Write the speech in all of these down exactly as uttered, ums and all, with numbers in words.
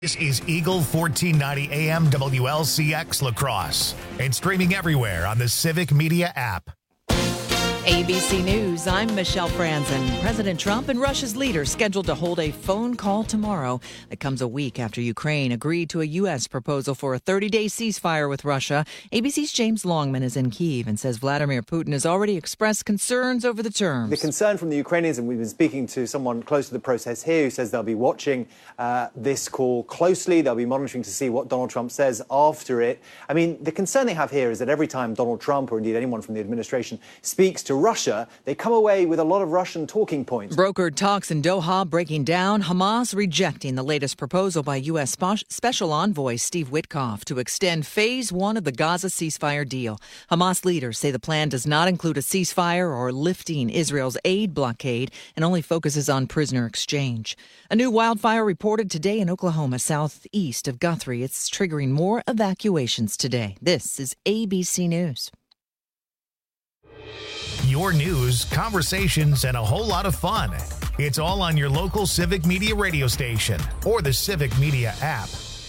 This is Eagle fourteen ninety A M W L C X La Crosse and streaming everywhere on the Civic Media app. A B C News, I'm Michelle Franzen. President Trump and Russia's leader scheduled to hold a phone call tomorrow. It comes a week after Ukraine agreed to a U S proposal for a thirty-day ceasefire with Russia. A B C's James Longman is in Kyiv and says Vladimir Putin has already expressed concerns over the terms. The concern from the Ukrainians, and we've been speaking to someone close to the process here who says they'll be watching uh, this call closely. They'll be monitoring to see what Donald Trump says after it. I mean, the concern they have here is that every time Donald Trump, or indeed anyone from the administration, speaks to Russia, they come away with a lot of Russian talking points. Brokered talks in Doha breaking down, Hamas rejecting the latest proposal by U S Special Envoy Steve Witkoff to extend phase one of the Gaza ceasefire deal. Hamas leaders say the plan does not include a ceasefire or lifting Israel's aid blockade and only focuses on prisoner exchange. A new wildfire reported today in Oklahoma, southeast of Guthrie. It's triggering more evacuations today. This is A B C News. Your news, conversations, and a whole lot of fun. It's all on your local Civic Media radio station or the Civic Media app.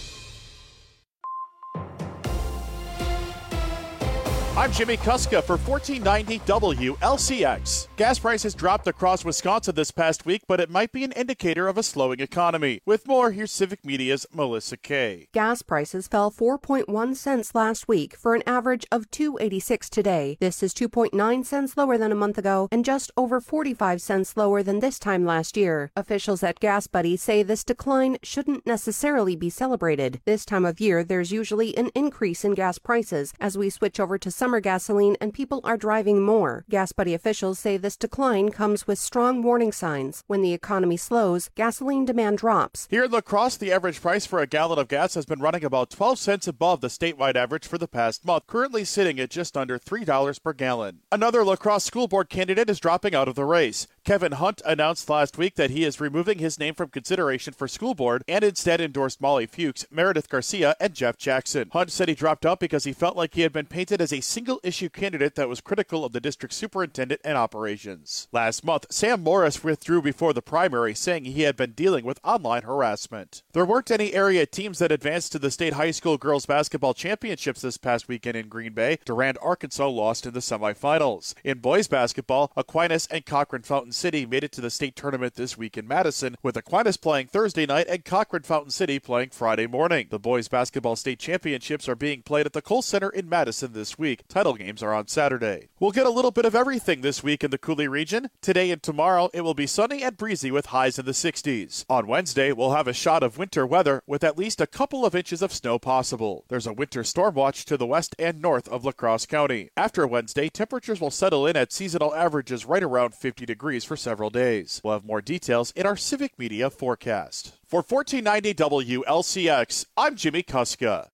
I'm Jimmy Kuska for fourteen ninety W L C X. Gas prices dropped across Wisconsin this past week, but it might be an indicator of a slowing economy. With more, here's Civic Media's Melissa Kay. Gas prices fell four point one cents last week for an average of two dollars and eighty-six cents today. This is two point nine cents lower than a month ago and just over forty-five cents lower than this time last year. Officials at Gas Buddy say this decline shouldn't necessarily be celebrated. This time of year, there's usually an increase in gas prices as we switch over to summer gasoline and people are driving more. Gas Buddy officials say this decline comes with strong warning signs. When the economy slows, gasoline demand drops. Here in La Crosse, the average price for a gallon of gas has been running about twelve cents above the statewide average for the past month, currently sitting at just under three dollars per gallon. Another La Crosse school board candidate is dropping out of the race. Kevin Hunt announced last week that he is removing his name from consideration for school board and instead endorsed Molly Fuchs, Meredith Garcia, and Jeff Jackson. Hunt said he dropped out because he felt like he had been painted as a single-issue candidate that was critical of the district superintendent and operations. Last month, Sam Morris withdrew before the primary, saying he had been dealing with online harassment. There weren't any area teams that advanced to the state high school girls basketball championships this past weekend in Green Bay. Durand, Arkansas lost in the semifinals. In boys basketball, Aquinas and Cochran Fountain City made it to the state tournament this week in Madison, with Aquinas playing Thursday night and Cochran Fountain City playing Friday morning. The boys basketball state championships are being played at the Kohl Center in Madison this week. Title games are on Saturday. We'll get a little bit of everything this week in the Coulee region. Today and tomorrow, it will be sunny and breezy with highs in the sixties. On Wednesday, we'll have a shot of winter weather with at least a couple of inches of snow possible. There's a winter storm watch to the west and north of La Crosse County. After Wednesday, temperatures will settle in at seasonal averages right around fifty degrees for several days. We'll have more details in our Civic Media forecast. For fourteen ninety W L C X, I'm Jimmy Kuska.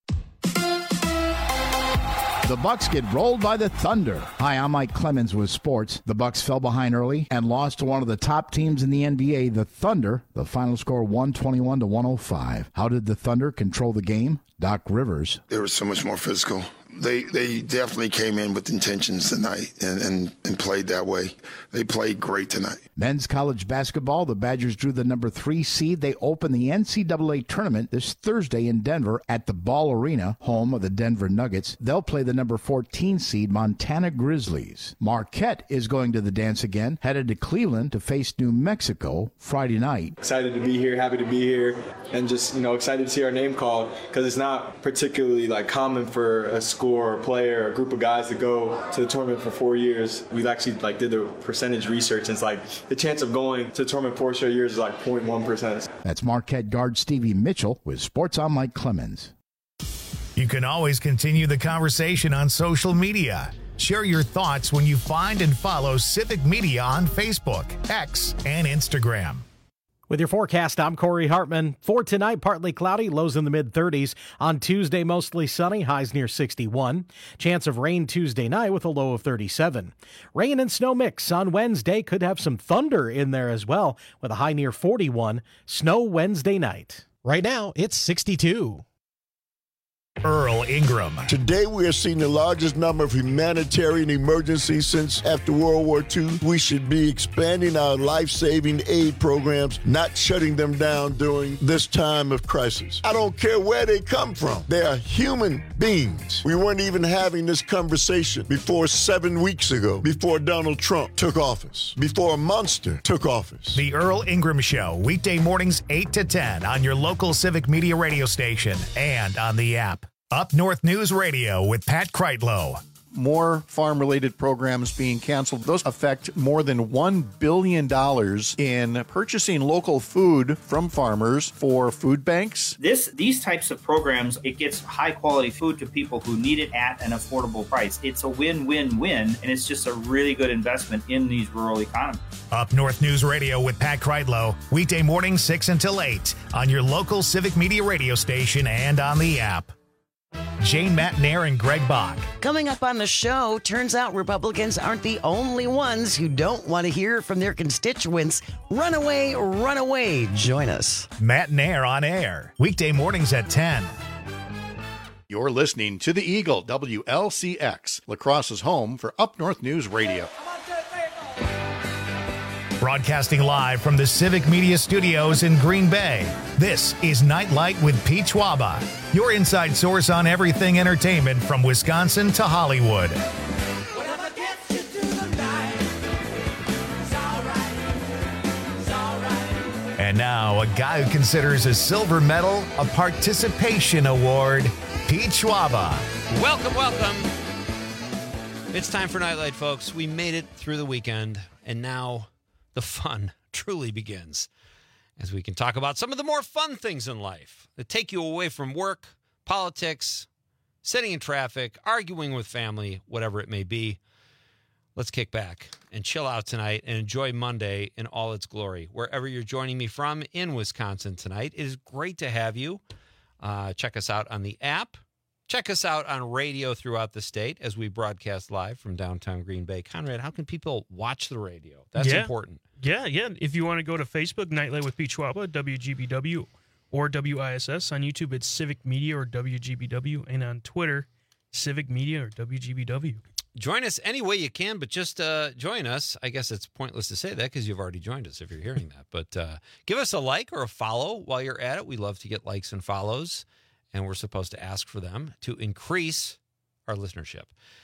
The Bucks get rolled by the Thunder. Hi, I'm Mike Clemens with sports. The Bucks fell behind early and lost to one of the top teams in the N B A, the Thunder. The final score one twenty-one to one oh five. How did the Thunder control the game? Doc Rivers. They were so much more physical. They they definitely came in with intentions tonight and, and, and played that way. They played great tonight. Men's college basketball, the Badgers drew the number three seed. They open the N C double A tournament this Thursday in Denver at the Ball Arena, home of the Denver Nuggets. They'll play the number fourteen seed Montana Grizzlies. Marquette is going to the dance again, headed to Cleveland to face New Mexico Friday night. Excited to be here, happy to be here, and just, you know, excited to see our name called because it's not particularly like common for a school or a player or a group of guys to go to the tournament for four years. We've actually like did the percentage research, and it's like the chance of going to the tournament four straight years is like zero point one percent. That's Marquette guard Stevie Mitchell with Sports on Mike Clemens. You can always continue the conversation on social media. Share your thoughts when you find and follow Civic Media on Facebook, X, and Instagram. With your forecast, I'm Corey Hartman. For tonight, partly cloudy, lows in the mid-thirties. On Tuesday, mostly sunny, highs near sixty-one. Chance of rain Tuesday night with a low of thirty-seven. Rain and snow mix on Wednesday. Could have some thunder in there as well with a high near forty-one. Snow Wednesday night. Right now, it's sixty-two. Earl Ingram. Today we are seeing the largest number of humanitarian emergencies since after World War Two. We should be expanding our life-saving aid programs, not shutting them down during this time of crisis. I don't care where they come from. They are human beings. We weren't even having this conversation before seven weeks ago, before Donald Trump took office, before a monster took office. The Earl Ingram Show, weekday mornings eight to ten on your local Civic Media radio station and on the app. Up North News Radio with Pat Kreitlow. More farm-related programs being canceled. Those affect more than one billion dollars in purchasing local food from farmers for food banks. This, these types of programs, it gets high-quality food to people who need it at an affordable price. It's a win-win-win, and it's just a really good investment in these rural economies. Up North News Radio with Pat Kreitlow, weekday mornings six until eight on your local Civic Media radio station and on the app. Jane Matnair and Greg Bach. Coming up on the show, turns out Republicans aren't the only ones who don't want to hear from their constituents. Run away, run away. Join us. Matnair on air, weekday mornings at ten. You're listening to the Eagle, W L C X, La Crosse's home for Up North News Radio. Broadcasting live from the Civic Media Studios in Green Bay, this is Nightlight with Pete Schwaba, your inside source on everything entertainment from Wisconsin to Hollywood. And now, a guy who considers a silver medal a participation award, Pete Schwaba. Welcome, welcome. It's time for Nightlight, folks. We made it through the weekend, and now the fun truly begins as we can talk about some of the more fun things in life that take you away from work, politics, sitting in traffic, arguing with family, whatever it may be. Let's kick back and chill out tonight and enjoy Monday in all its glory. Wherever you're joining me from in Wisconsin tonight, it is great to have you. Uh, check us out on the app. Check us out on radio throughout the state as we broadcast live from downtown Green Bay. Conrad, how can people watch the radio? That's yeah. important. Yeah, yeah. If you want to go to Facebook, Nightlight with Pete Schwaba, W G B W, or W I S S. On YouTube, it's Civic Media or W G B W. And on Twitter, Civic Media or W G B W. Join us any way you can, but just uh, join us. I guess it's pointless to say that because you've already joined us if you're hearing that. But uh, give us a like or a follow while you're at it. We love to get likes and follows. And we're supposed to ask for them to increase our listenership.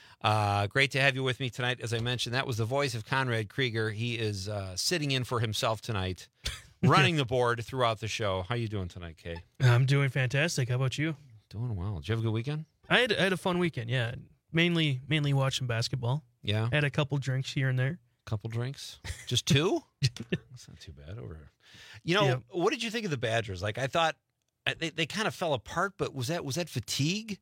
Uh, great to have you with me tonight. As I mentioned, that was the voice of Conrad Krieger. He is uh, sitting in for himself tonight, running the board throughout the show. How you doing tonight, Kay? I'm doing fantastic. How about you? Doing well. Did you have a good weekend? I had, I had a fun weekend, yeah. Mainly mainly watching basketball. Yeah. Had a couple drinks here and there. Couple drinks? Just two? That's not too bad. Over. You know, yeah. What did you think of the Badgers? Like, I thought They they kind of fell apart, but was that was that fatigue,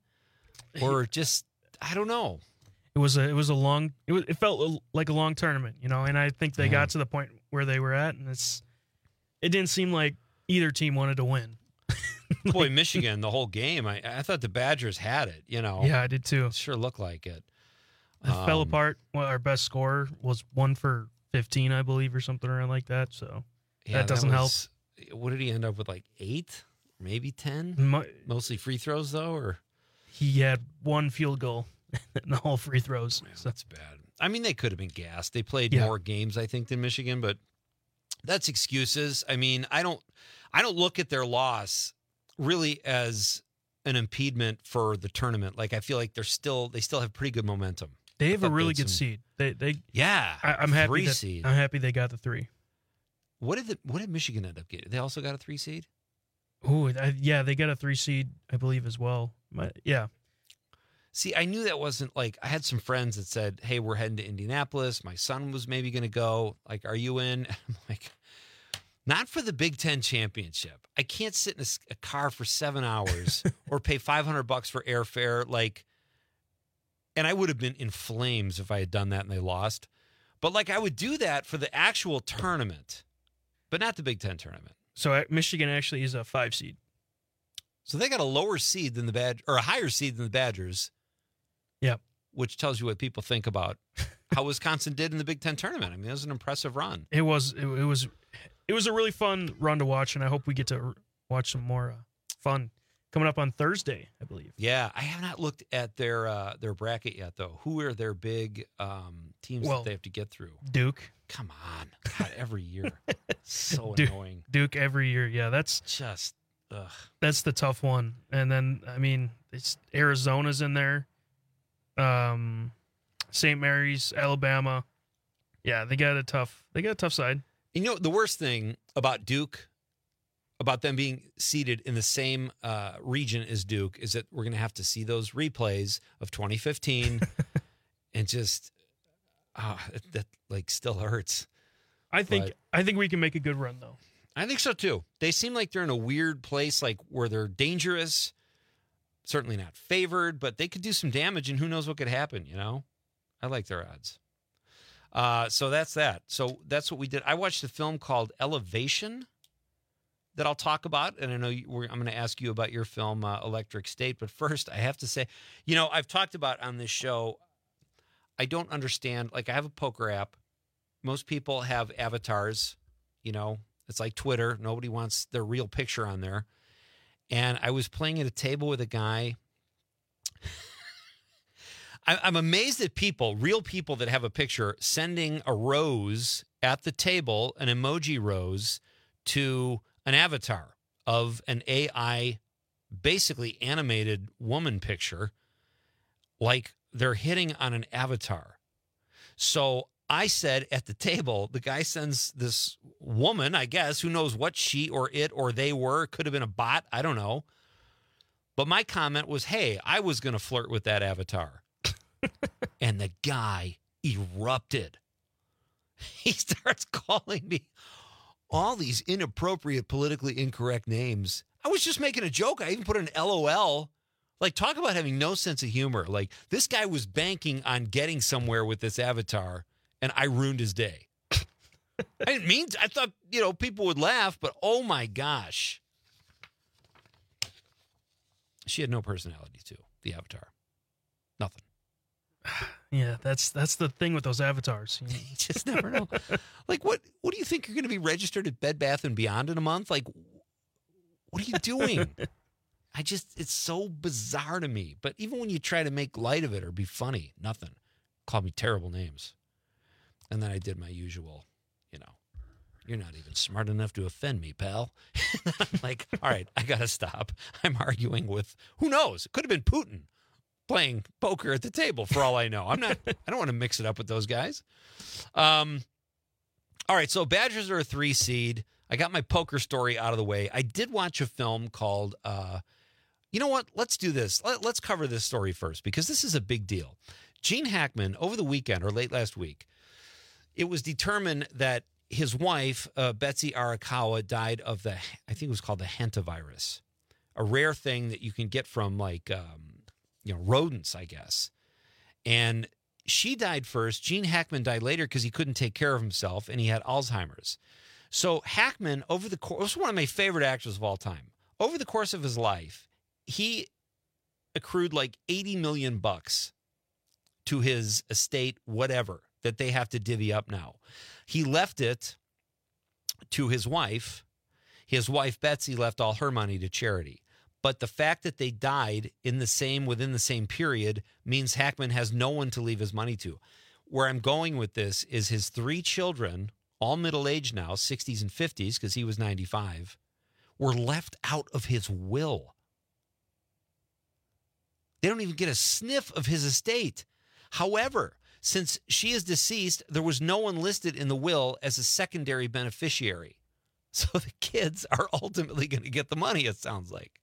or just I don't know. It was a it was a long it was it felt like a long tournament, you know, and I think they yeah. got to the point where they were at, and it's it didn't seem like either team wanted to win. like, Boy, Michigan, the whole game, I I thought the Badgers had it, you know. Yeah, I did too. It sure looked like it. It um, fell apart. Well, our best scorer was one for fifteen, I believe, or something around like that. So yeah, that doesn't that was, help. What did he end up with? Like eight? Maybe ten? My, Mostly free throws, though? Or he had one field goal in the whole free throws. Man, so. That's bad. I mean, they could have been gassed. They played yeah. more games, I think, than Michigan, but that's excuses. I mean, I don't I don't look at their loss really as an impediment for the tournament. Like, I feel like they're still they still have pretty good momentum. They have a really good some, seed. They they Yeah. I, I'm happy three that, seed. I'm happy they got the three. What did the, what did Michigan end up getting? They also got a three seed? Oh, yeah, they got a three seed, I believe, as well. But, yeah. See, I knew that wasn't like I had some friends that said, "Hey, we're heading to Indianapolis. My son was maybe going to go. Like, are you in?" I'm like, not for the Big Ten championship. I can't sit in a, a car for seven hours or pay five hundred bucks for airfare. Like, and I would have been in flames if I had done that and they lost. But like, I would do that for the actual tournament, but not the Big Ten tournament. So Michigan actually is a five seed. So they got a lower seed than the Bad or a higher seed than the Badgers. Yep. Which tells you what people think about how Wisconsin did in the Big Ten tournament. I mean, it was an impressive run. It was. It, it was. It was a really fun run to watch, and I hope we get to watch some more uh, fun coming up on Thursday, I believe. Yeah, I have not looked at their uh, their bracket yet, though. Who are their big um, teams Well, that they have to get through? Duke. Come on. God, every year. So Duke, annoying. Duke every year. Yeah, that's just ugh. That's the tough one. And then, I mean, it's Arizona's in there. Um, Saint Mary's, Alabama. Yeah, they got a tough. They got a tough side. You know, the worst thing about Duke, about them being seated in the same uh, region as Duke, is that we're going to have to see those replays of twenty fifteen, and just uh, that, that like still hurts. I think But I think we can make a good run though. I think so too. They seem like they're in a weird place, like where they're dangerous. Certainly not favored, but they could do some damage, and who knows what could happen. You know, I like their odds. Uh, so that's that. So that's what we did. I watched a film called Elevation that I'll talk about, and I know you, we're, I'm going to ask you about your film, uh, Electric State. But first, I have to say, you know, I've talked about on this show, I don't understand. Like, I have a poker app. Most people have avatars. You know, it's like Twitter. Nobody wants their real picture on there. And I was playing at a table with a guy. I, I'm amazed at people, real people that have a picture, sending a rose at the table, an emoji rose, to an avatar of an A I, basically animated woman picture, like they're hitting on an avatar. So I said at the table, the guy sends this woman, I guess, who knows what she or it or they were. Could have been a bot. I don't know. But my comment was, hey, I was going to flirt with that avatar. And the guy erupted. He starts calling me all these inappropriate, politically incorrect names. I was just making a joke. I even put an L O L. Like, talk about having no sense of humor. Like, this guy was banking on getting somewhere with this avatar, and I ruined his day. I didn't mean to. I thought, you know, people would laugh, but oh my gosh. She had no personality, too, the avatar. Nothing. Yeah, that's that's the thing with those avatars. You, you just never know. Like, what what do you think you're going to be registered at Bed Bath and Beyond in a month? Like, what are you doing? I just, it's so bizarre to me. But even when you try to make light of it or be funny, nothing. Call me terrible names. And then I did my usual, you know, you're not even smart enough to offend me, pal. I'm like, all right, I got to stop. I'm arguing with, who knows? It could have been Putin playing poker at the table for all I know. I'm not, I don't want to mix it up with those guys. Um, all right, so Badgers are a three seed. I got my poker story out of the way. I did watch a film called, uh, you know what? Let's do this. Let, let's cover this story first because this is a big deal. Gene Hackman, over the weekend or late last week, it was determined that his wife, uh, Betsy Arakawa, died of the, I think it was called the hantavirus, a rare thing that you can get from like, um, you know, rodents, I guess. And she died first. Gene Hackman died later because he couldn't take care of himself and he had Alzheimer's. So Hackman, over the course, was one of my favorite actors of all time. Over the course of his life, he accrued like eighty million bucks to his estate, whatever, that they have to divvy up now. He left it to his wife. His wife, Betsy, left all her money to charity. But the fact that they died in the same, within the same period means Hackman has no one to leave his money to. Where I'm going with this is his three children, all middle-aged now, sixties and fifties, because he was ninety-five, were left out of his will. They don't even get a sniff of his estate. However, since she is deceased, there was no one listed in the will as a secondary beneficiary. So the kids are ultimately going to get the money, it sounds like.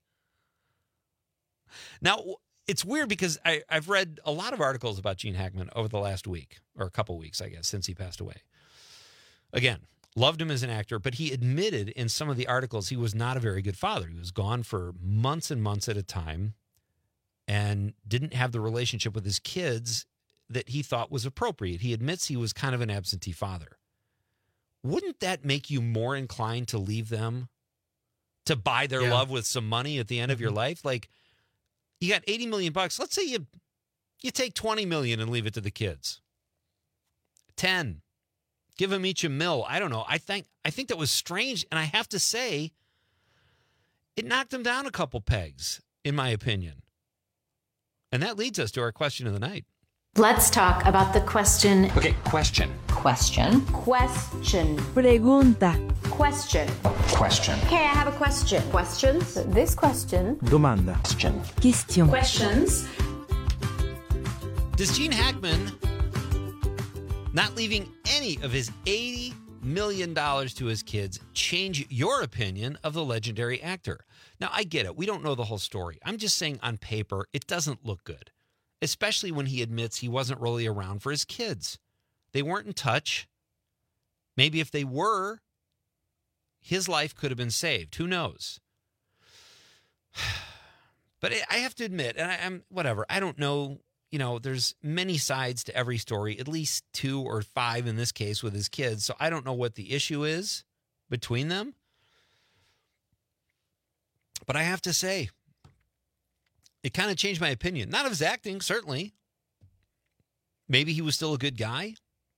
Now, it's weird because I, I've read a lot of articles about Gene Hackman over the last week, or a couple weeks, I guess, since he passed away. Again, loved him as an actor, but he admitted in some of the articles he was not a very good father. He was gone for months and months at a time and didn't have the relationship with his kids that he thought was appropriate. He admits he was kind of an absentee father. Wouldn't that make you more inclined to leave them, to buy their Yeah. love with some money at the end of your life? Like, you got eighty million bucks. Let's say you you take twenty million and leave it to the kids. ten. Give them each a mill. I don't know. I think I think that was strange. And I have to say, it knocked him down a couple pegs, in my opinion. And that leads us to our question of the night. Let's talk about the question. Okay, question. Question. Question. Pregunta. Question. Question. Okay, I have a question. Questions? This question. Domanda. Question. Question. Questions. Does Gene Hackman not leaving any of his eighty million dollars to his kids change your opinion of the legendary actor? Now, I get it. We don't know the whole story. I'm just saying on paper, it doesn't look good, especially when he admits he wasn't really around for his kids. They weren't in touch. Maybe if they were, his life could have been saved. Who knows? But I have to admit, and I, I'm whatever, I don't know. You know, there's many sides to every story, at least two or five in this case with his kids. So I don't know what the issue is between them. But I have to say, it kind of changed my opinion. Not of his acting, certainly. Maybe he was still a good guy.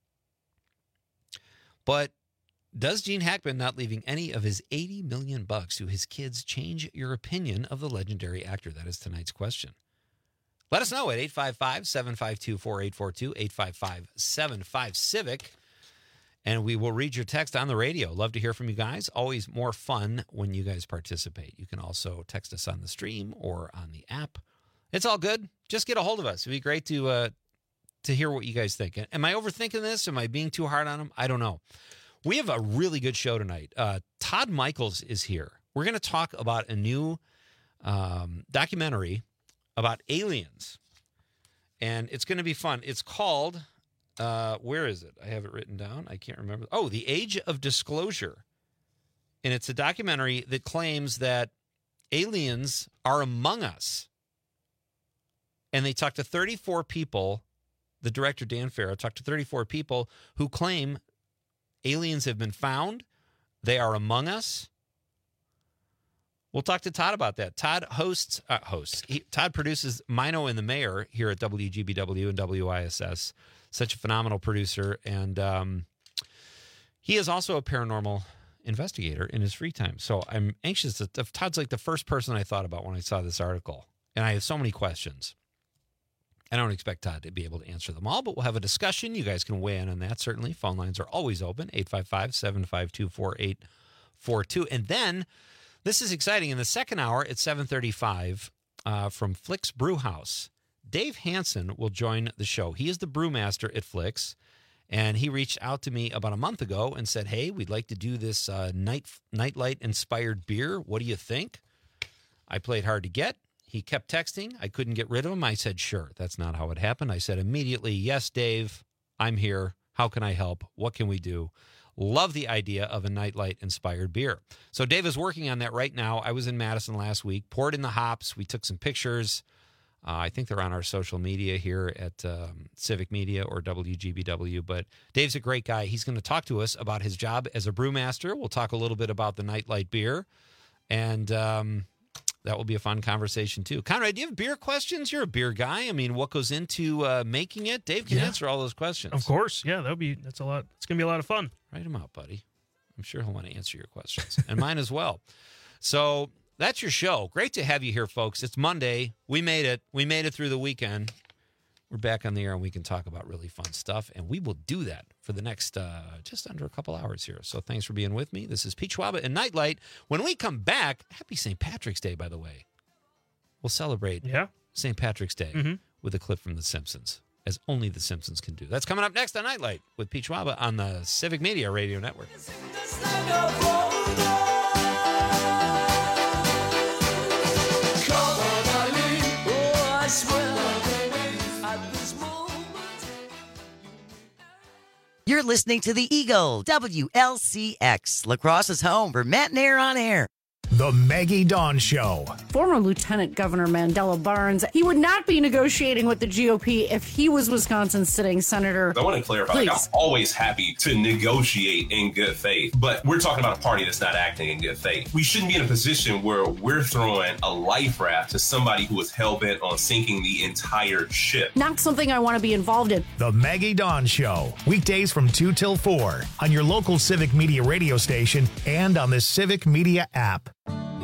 But does Gene Hackman not leaving any of his eighty million bucks to his kids change your opinion of the legendary actor? That is tonight's question. Let us know at eight five five, seven five two, four eight four two, eight five five, seven five, Civic. And we will read your text on the radio. Love to hear from you guys. Always more fun when you guys participate. You can also text us on the stream or on the app. It's all good. Just get a hold of us. It'd be great to uh, to hear what you guys think. Am I overthinking this? Am I being too hard on him? I don't know. We have a really good show tonight. Uh, Todd Michaels is here. We're going to talk about a new um, documentary about aliens. And it's going to be fun. It's called, uh, where is it? I have it written down. I can't remember. Oh, The Age of Disclosure. And it's a documentary that claims that aliens are among us. And they talked to thirty-four people. The director, Dan Farrow, talked to thirty-four people who claim aliens have been found. They are among us. We'll talk to Todd about that. Todd hosts, uh, hosts. He, Todd produces Mino and the Mayor here at W G B W and W I S S. Such a phenomenal producer. And um, he is also a paranormal investigator in his free time. So I'm anxious. To, Todd's like the first person I thought about when I saw this article. And I have so many questions. I don't expect Todd to be able to answer them all, but we'll have a discussion. You guys can weigh in on that, certainly. Phone lines are always open, eight five five, seven five two, four eight four two. And then, this is exciting. In the second hour at seven thirty-five uh, from Flicks Brew House, Dave Hansen will join the show. He is the brewmaster at Flicks, and he reached out to me about a month ago and said, hey, we'd like to do this uh, night Nightlight-inspired beer. What do you think? I played hard to get. He kept texting. I couldn't get rid of him. I said, sure. That's not how it happened. I said immediately, yes, Dave, I'm here. How can I help? What can we do? Love the idea of a Nightlight-inspired beer. So Dave is working on that right now. I was in Madison last week, poured in the hops. We took some pictures. Uh, I think they're on our social media here at um, Civic Media or W G B W. But Dave's a great guy. He's going to talk to us about his job as a brewmaster. We'll talk a little bit about the Nightlight beer. And um, that will be a fun conversation, too. Conrad, do you have beer questions? You're a beer guy. I mean, what goes into uh, making it? Dave can yeah. answer all those questions. Of course. Yeah, that'll be, that's a lot. It's going to be a lot of fun. Write them out, buddy. I'm sure he'll want to answer your questions. And mine as well. So that's your show. Great to have you here, folks. It's Monday. We made it. We made it through the weekend. We're back on the air, and we can talk about really fun stuff. And we will do that for the next uh, just under a couple hours here. So thanks for being with me. This is Pete Schwaba and Nightlight. When we come back, happy Saint Patrick's Day, by the way. We'll celebrate yeah. Saint Patrick's Day mm-hmm. with a clip from The Simpsons, as only The Simpsons can do. That's coming up next on Nightlight with Pete Schwaba on the Civic Media Radio Network. You're listening to The Eagle, W L C X, La Crosse's home for Matt and Air on Air. The Maggie Dawn Show. Former Lieutenant Governor Mandela Barnes, he would not be negotiating with the G O P if he was Wisconsin's sitting senator. I want to clarify, like, I'm always happy to negotiate in good faith, but we're talking about a party that's not acting in good faith. We shouldn't be in a position where we're throwing a life raft to somebody who is hell-bent on sinking the entire ship. Not something I want to be involved in. The Maggie Dawn Show, weekdays from two till four on your local Civic Media radio station and on the Civic Media app.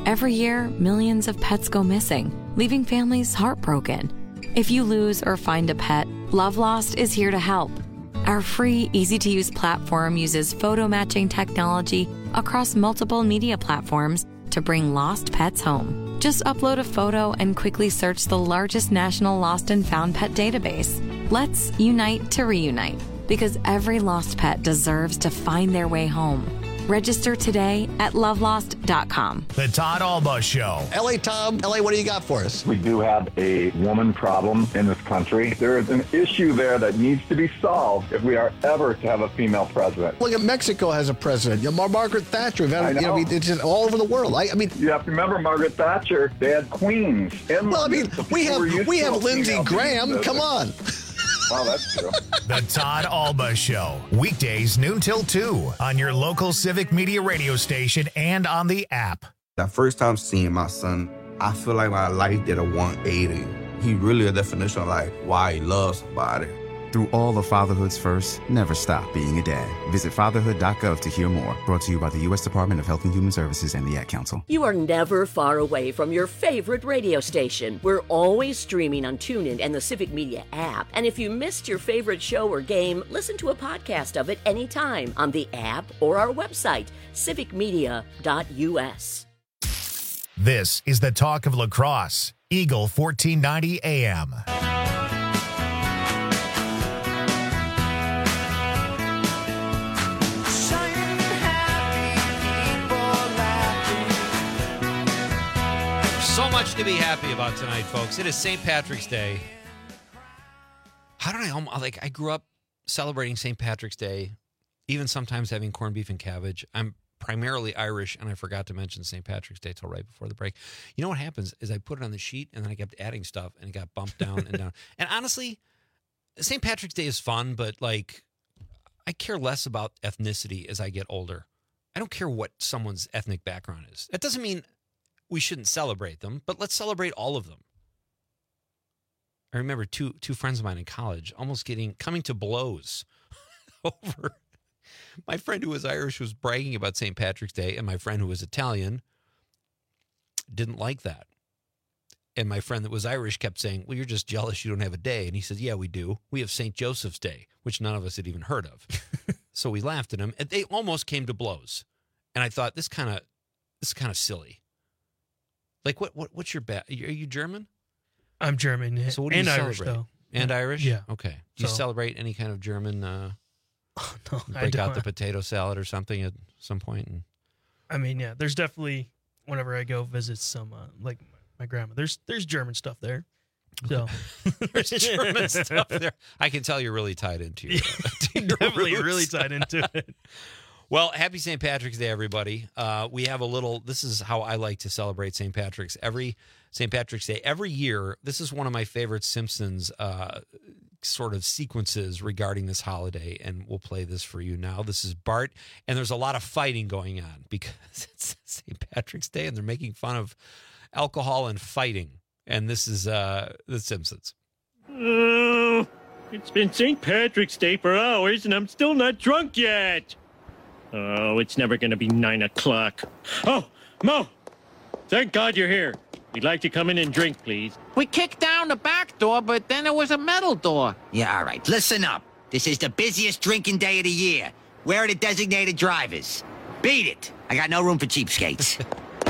Every year, millions of pets go missing, leaving families heartbroken. If you lose or find a pet, Love Lost is here to help. Our free, easy-to-use platform uses photo matching technology across multiple media platforms to bring lost pets home. Just upload a photo and quickly search the largest national lost and found pet database. Let's unite to reunite, because every lost pet deserves to find their way home. Register today at love lost dot com. The Todd Alba Show. L A Tom, L A, what do you got for us? We do have a woman problem in this country. There is an issue there that needs to be solved if we are ever to have a female president. Look at Mexico has a president. You know, Margaret Thatcher. We've had, I know. You know, it's just all over the world. I, I mean, you have to remember Margaret Thatcher. They had queens. And well, I mean, we have we have Lindsey Graham. Come on. Wow, that's true. The Todd Alba Show. Weekdays noon till two on your local Civic Media radio station and on the app. The first time seeing my son, I feel like my life did a one eighty. He really a definition of like why he loves somebody. Through all of fatherhood's first, never stop being a dad. Visit fatherhood dot gov to hear more. Brought to you by the U S Department of Health and Human Services and the Ad Council. You are never far away from your favorite radio station. We're always streaming on TuneIn and the Civic Media app. And if you missed your favorite show or game, listen to a podcast of it anytime on the app or our website, civic media dot u s. This is the talk of lacrosse. Eagle fourteen ninety A M. So much to be happy about tonight, folks. It is Saint Patrick's Day. How did I almost, like, I grew up celebrating Saint Patrick's Day, even sometimes having corned beef and cabbage. I'm primarily Irish, and I forgot to mention Saint Patrick's Day till right before the break. You know what happens is I put it on the sheet, and then I kept adding stuff, and it got bumped down and down. And honestly, Saint Patrick's Day is fun, but, like, I care less about ethnicity as I get older. I don't care what someone's ethnic background is. That doesn't mean we shouldn't celebrate them, but let's celebrate all of them. I remember two two friends of mine in college almost getting coming to blows over my friend who was Irish was bragging about Saint Patrick's Day, and my friend who was Italian didn't like that. And my friend that was Irish kept saying, well, you're just jealous you don't have a day. And he said, yeah, we do. We have Saint Joseph's Day, which none of us had even heard of. So we laughed at him, and they almost came to blows. And I thought, this kind of this is kind of silly. Like, what, what what's your ba- Are you German? I'm German. So what do and you Irish, celebrate? though. And Irish? Yeah. Okay. Do you So- celebrate any kind of German, uh, Oh, no, I break out don't. the potato salad or something at some point? And I mean, yeah, there's definitely, whenever I go visit some, uh, like my grandma, there's there's German stuff there. So there's German stuff there. I can tell you're really tied into your, to your definitely roots. really tied into it. Well, happy Saint Patrick's Day, everybody. Uh, we have a little, this is how I like to celebrate Saint Patrick's. Every Saint Patrick's Day, every year, this is one of my favorite Simpsons uh, sort of sequences regarding this holiday, and we'll play this for you now. This is Bart, and there's a lot of fighting going on because it's Saint Patrick's Day, and they're making fun of alcohol and fighting. And this is uh, The Simpsons. Oh, it's been Saint Patrick's Day for hours, and I'm still not drunk yet. Oh, it's never going to be nine o'clock. Oh, Mo! Thank God you're here. We'd like to come in and drink, please. We kicked down the back door, but then it was a metal door. Yeah, all right. Listen up. This is the busiest drinking day of the year. Where are the designated drivers? Beat it. I got no room for cheapskates.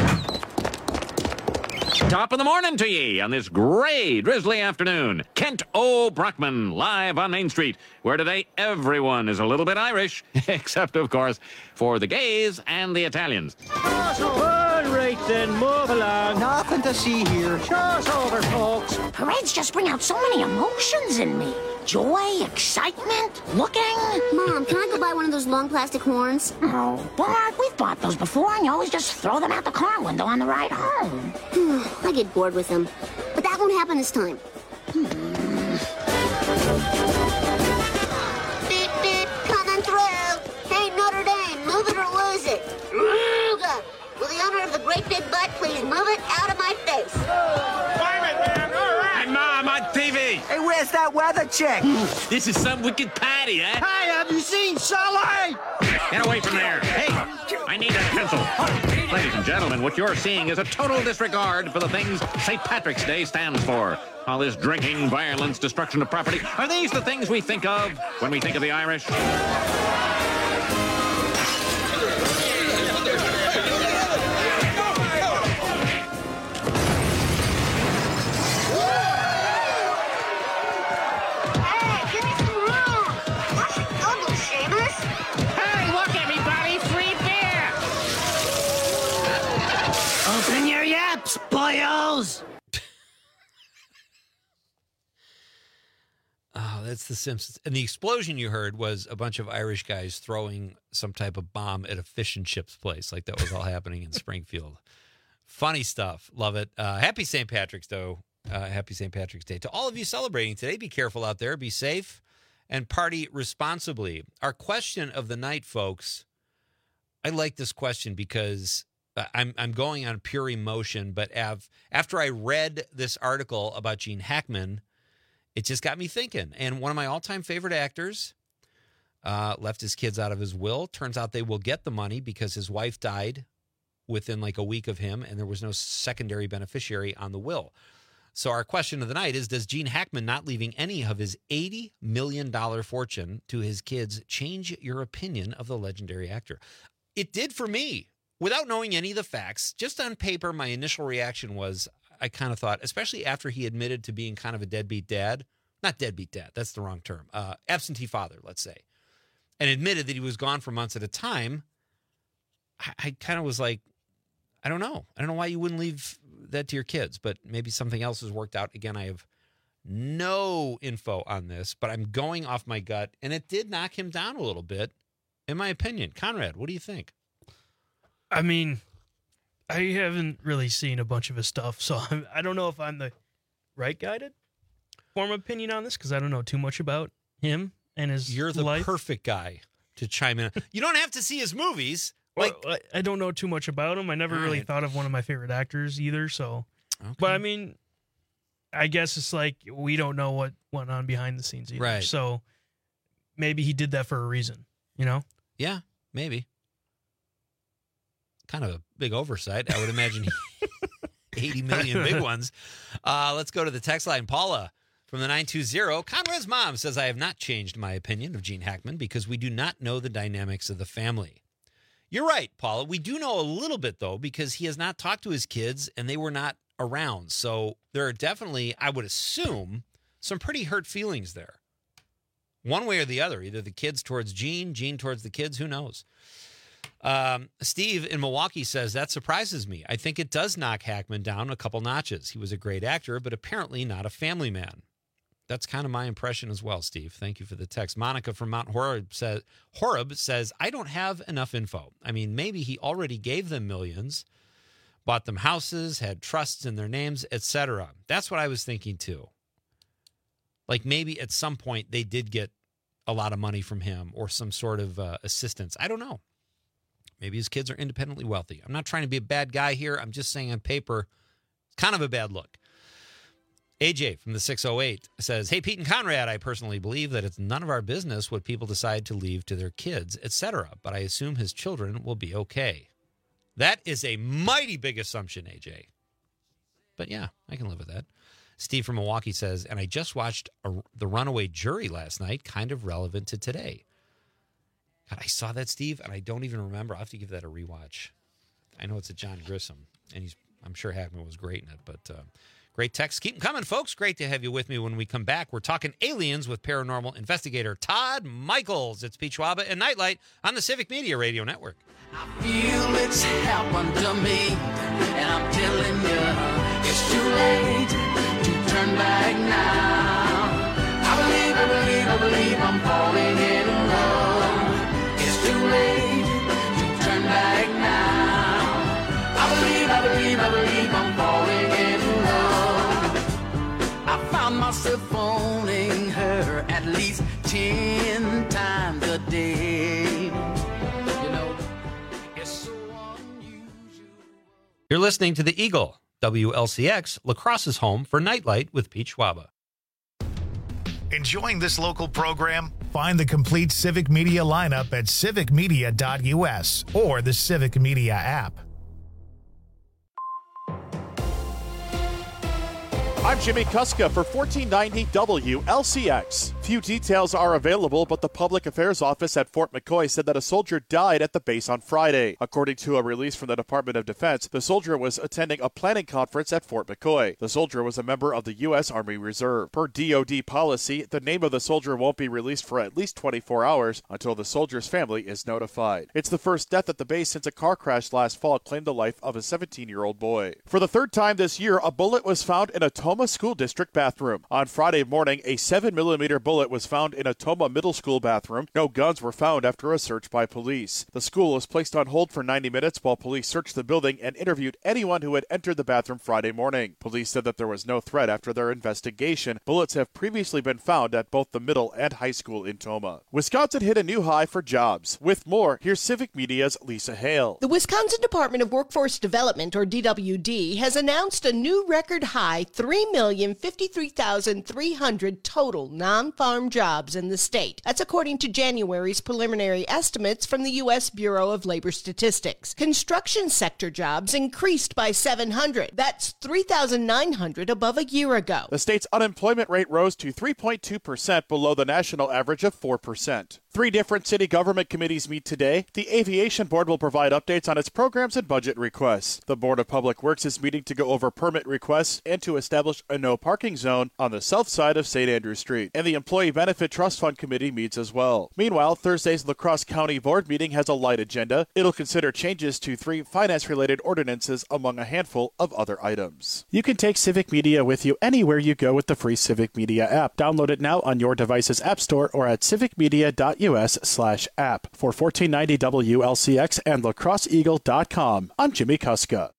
Top of the morning to ye on this gray, drizzly afternoon. Kent O. Brockman, live on Main Street, where today everyone is a little bit Irish, except, of course, for the gays and the Italians. All right, then, move along. Nothing to see here. Show's over, folks. Parades just bring out so many emotions in me. Joy, excitement, looking. Mom, can I go buy one of those long plastic horns? Oh, Bart, we've bought those before, and you always just throw them out the car window on the ride home. I get bored with them. But that won't happen this time. Beep, beep, coming through. Hey, Notre Dame, move it or lose it. Ooga. Will the owner of the great big butt please move it out of my face? Climb it, man. All right. Hey, Mom, on T V. Hey, where's that weather chick? This is some wicked party, eh? Hey, have you seen Sully? Get away from there. Hey, I need a pencil. Ladies and gentlemen, what you're seeing is a total disregard for the things Saint Patrick's Day stands for. All this drinking, violence, destruction of property. Are these the things we think of when we think of the Irish? Hey, look, everybody, free beer! Open your yaps, boyos! Oh, that's The Simpsons. And the explosion you heard was a bunch of Irish guys throwing some type of bomb at a fish and chips place. Like that was all happening in Springfield. Funny stuff. Love it. Uh, happy Saint Patrick's Day. Uh, happy Saint Patrick's Day. To all of you celebrating today, be careful out there. Be safe and party responsibly. Our question of the night, folks, I like this question because I'm I'm going on pure emotion, but av- after I read this article about Gene Hackman, it just got me thinking. And one of my all-time favorite actors uh, left his kids out of his will. Turns out they will get the money because his wife died within like a week of him, and there was no secondary beneficiary on the will. So our question of the night is, does Gene Hackman not leaving any of his eighty million dollars fortune to his kids change your opinion of the legendary actor? It did for me. Without knowing any of the facts, just on paper, my initial reaction was, I kind of thought, especially after he admitted to being kind of a deadbeat dad, not deadbeat dad, that's the wrong term, uh, absentee father, let's say, and admitted that he was gone for months at a time, I, I kind of was like, I don't know. I don't know why you wouldn't leave that to your kids, but maybe something else has worked out. Again, I have no info on this, but I'm going off my gut, and it did knock him down a little bit, in my opinion. Conrad, what do you think? I mean, I haven't really seen a bunch of his stuff, so I'm, I don't know if I'm the right guy to form an opinion on this because I don't know too much about him and his You're the life. perfect guy to chime in. You don't have to see his movies. Like, well, I, I don't know too much about him. I never really right. thought of one of my favorite actors either. So, okay. But I mean, I guess it's like we don't know what went on behind the scenes either. Right. So maybe he did that for a reason, you know? Yeah, maybe. Kind of a big oversight. I would imagine eighty million big ones. Uh, let's go to the text line. Paula from the nine two zero. Conrad's mom says, I have not changed my opinion of Gene Hackman because we do not know the dynamics of the family. You're right, Paula. We do know a little bit, though, because he has not talked to his kids and they were not around. So there are definitely, I would assume, some pretty hurt feelings there. One way or the other, either the kids towards Gene, Gene towards the kids, who knows? Um, Steve in Milwaukee says, that surprises me. I think it does knock Hackman down a couple notches. He was a great actor, but apparently not a family man. That's kind of my impression as well, Steve. Thank you for the text. Monica from Mount Horeb says, Horeb says, I don't have enough info. I mean, maybe he already gave them millions, bought them houses, had trusts in their names, et cetera. That's what I was thinking too. Like maybe at some point they did get a lot of money from him or some sort of uh, assistance. I don't know. Maybe his kids are independently wealthy. I'm not trying to be a bad guy here. I'm just saying on paper, it's kind of a bad look. A J from the six oh eight says, hey, Pete and Conrad, I personally believe that it's none of our business what people decide to leave to their kids, et cetera, but I assume his children will be okay. That is a mighty big assumption, A J. But yeah, I can live with that. Steve from Milwaukee says, and I just watched a, The Runaway Jury last night, kind of relevant to today. God, I saw that, Steve, and I don't even remember. I'll have to give that a rewatch. I know it's a John Grissom, and he's I'm sure Hackman was great in it, but uh, great text. Keep them coming, folks. Great to have you with me when we come back. We're talking aliens with paranormal investigator Todd Michaels. It's Pete Schwaba and Nightlight on the Civic Media Radio Network. I feel it's happened to me, and I'm telling you, it's too late to turn back now. I believe, I believe, I believe I'm falling in love. It's too late to turn back now. I believe, I believe, I believe I'm falling in love. I found myself phoning her at least ten times a day. You know, it's so unusual. You're listening to the Eagle, W L C X, La Crosse's home for Nightlight with Pete Schwaba. Enjoying this local program? Find the complete Civic Media lineup at civic media dot u s or the Civic Media app. I'm Jimmy Kuska for fourteen ninety W L C X. Few details are available, but the Public Affairs Office at Fort McCoy said that a soldier died at the base on Friday. According to a release from the Department of Defense, the soldier was attending a planning conference at Fort McCoy. The soldier was a member of the U S Army Reserve. Per D O D policy, the name of the soldier won't be released for at least twenty-four hours until the soldier's family is notified. It's the first death at the base since a car crash last fall claimed the life of a seventeen-year-old boy. For the third time this year, a bullet was found in a Tomah School District bathroom. On Friday morning, a seven millimeter bullet was found in a Tomah Middle School bathroom. No guns were found after a search by police. The school was placed on hold for ninety minutes while police searched the building and interviewed anyone who had entered the bathroom Friday morning. Police said that there was no threat after their investigation. Bullets have previously been found at both the middle and high school in Tomah. Wisconsin hit a new high for jobs. With more, here's Civic Media's Lisa Hale. The Wisconsin Department of Workforce Development, or D W D, has announced a new record high three million fifty-three thousand three hundred total non-farm jobs in the state. That's according to January's preliminary estimates from the U S Bureau of Labor Statistics. Construction sector jobs increased by seven hundred. That's three thousand nine hundred above a year ago. The state's unemployment rate rose to three point two percent, below the national average of four percent. Three different city government committees meet today. The Aviation Board will provide updates on its programs and budget requests. The Board of Public Works is meeting to go over permit requests and to establish a no parking zone on the south side of Saint Andrew Street. And the Employee Benefit Trust Fund Committee meets as well. Meanwhile, Thursday's La Crosse County Board meeting has a light agenda. It'll consider changes to three finance-related ordinances among a handful of other items. You can take Civic Media with you anywhere you go with the free Civic Media app. Download it now on your device's app store or at civic media dot u s slash app. For fourteen ninety W L C X and lacrosse eagle dot com, I'm Jimmy Kuska.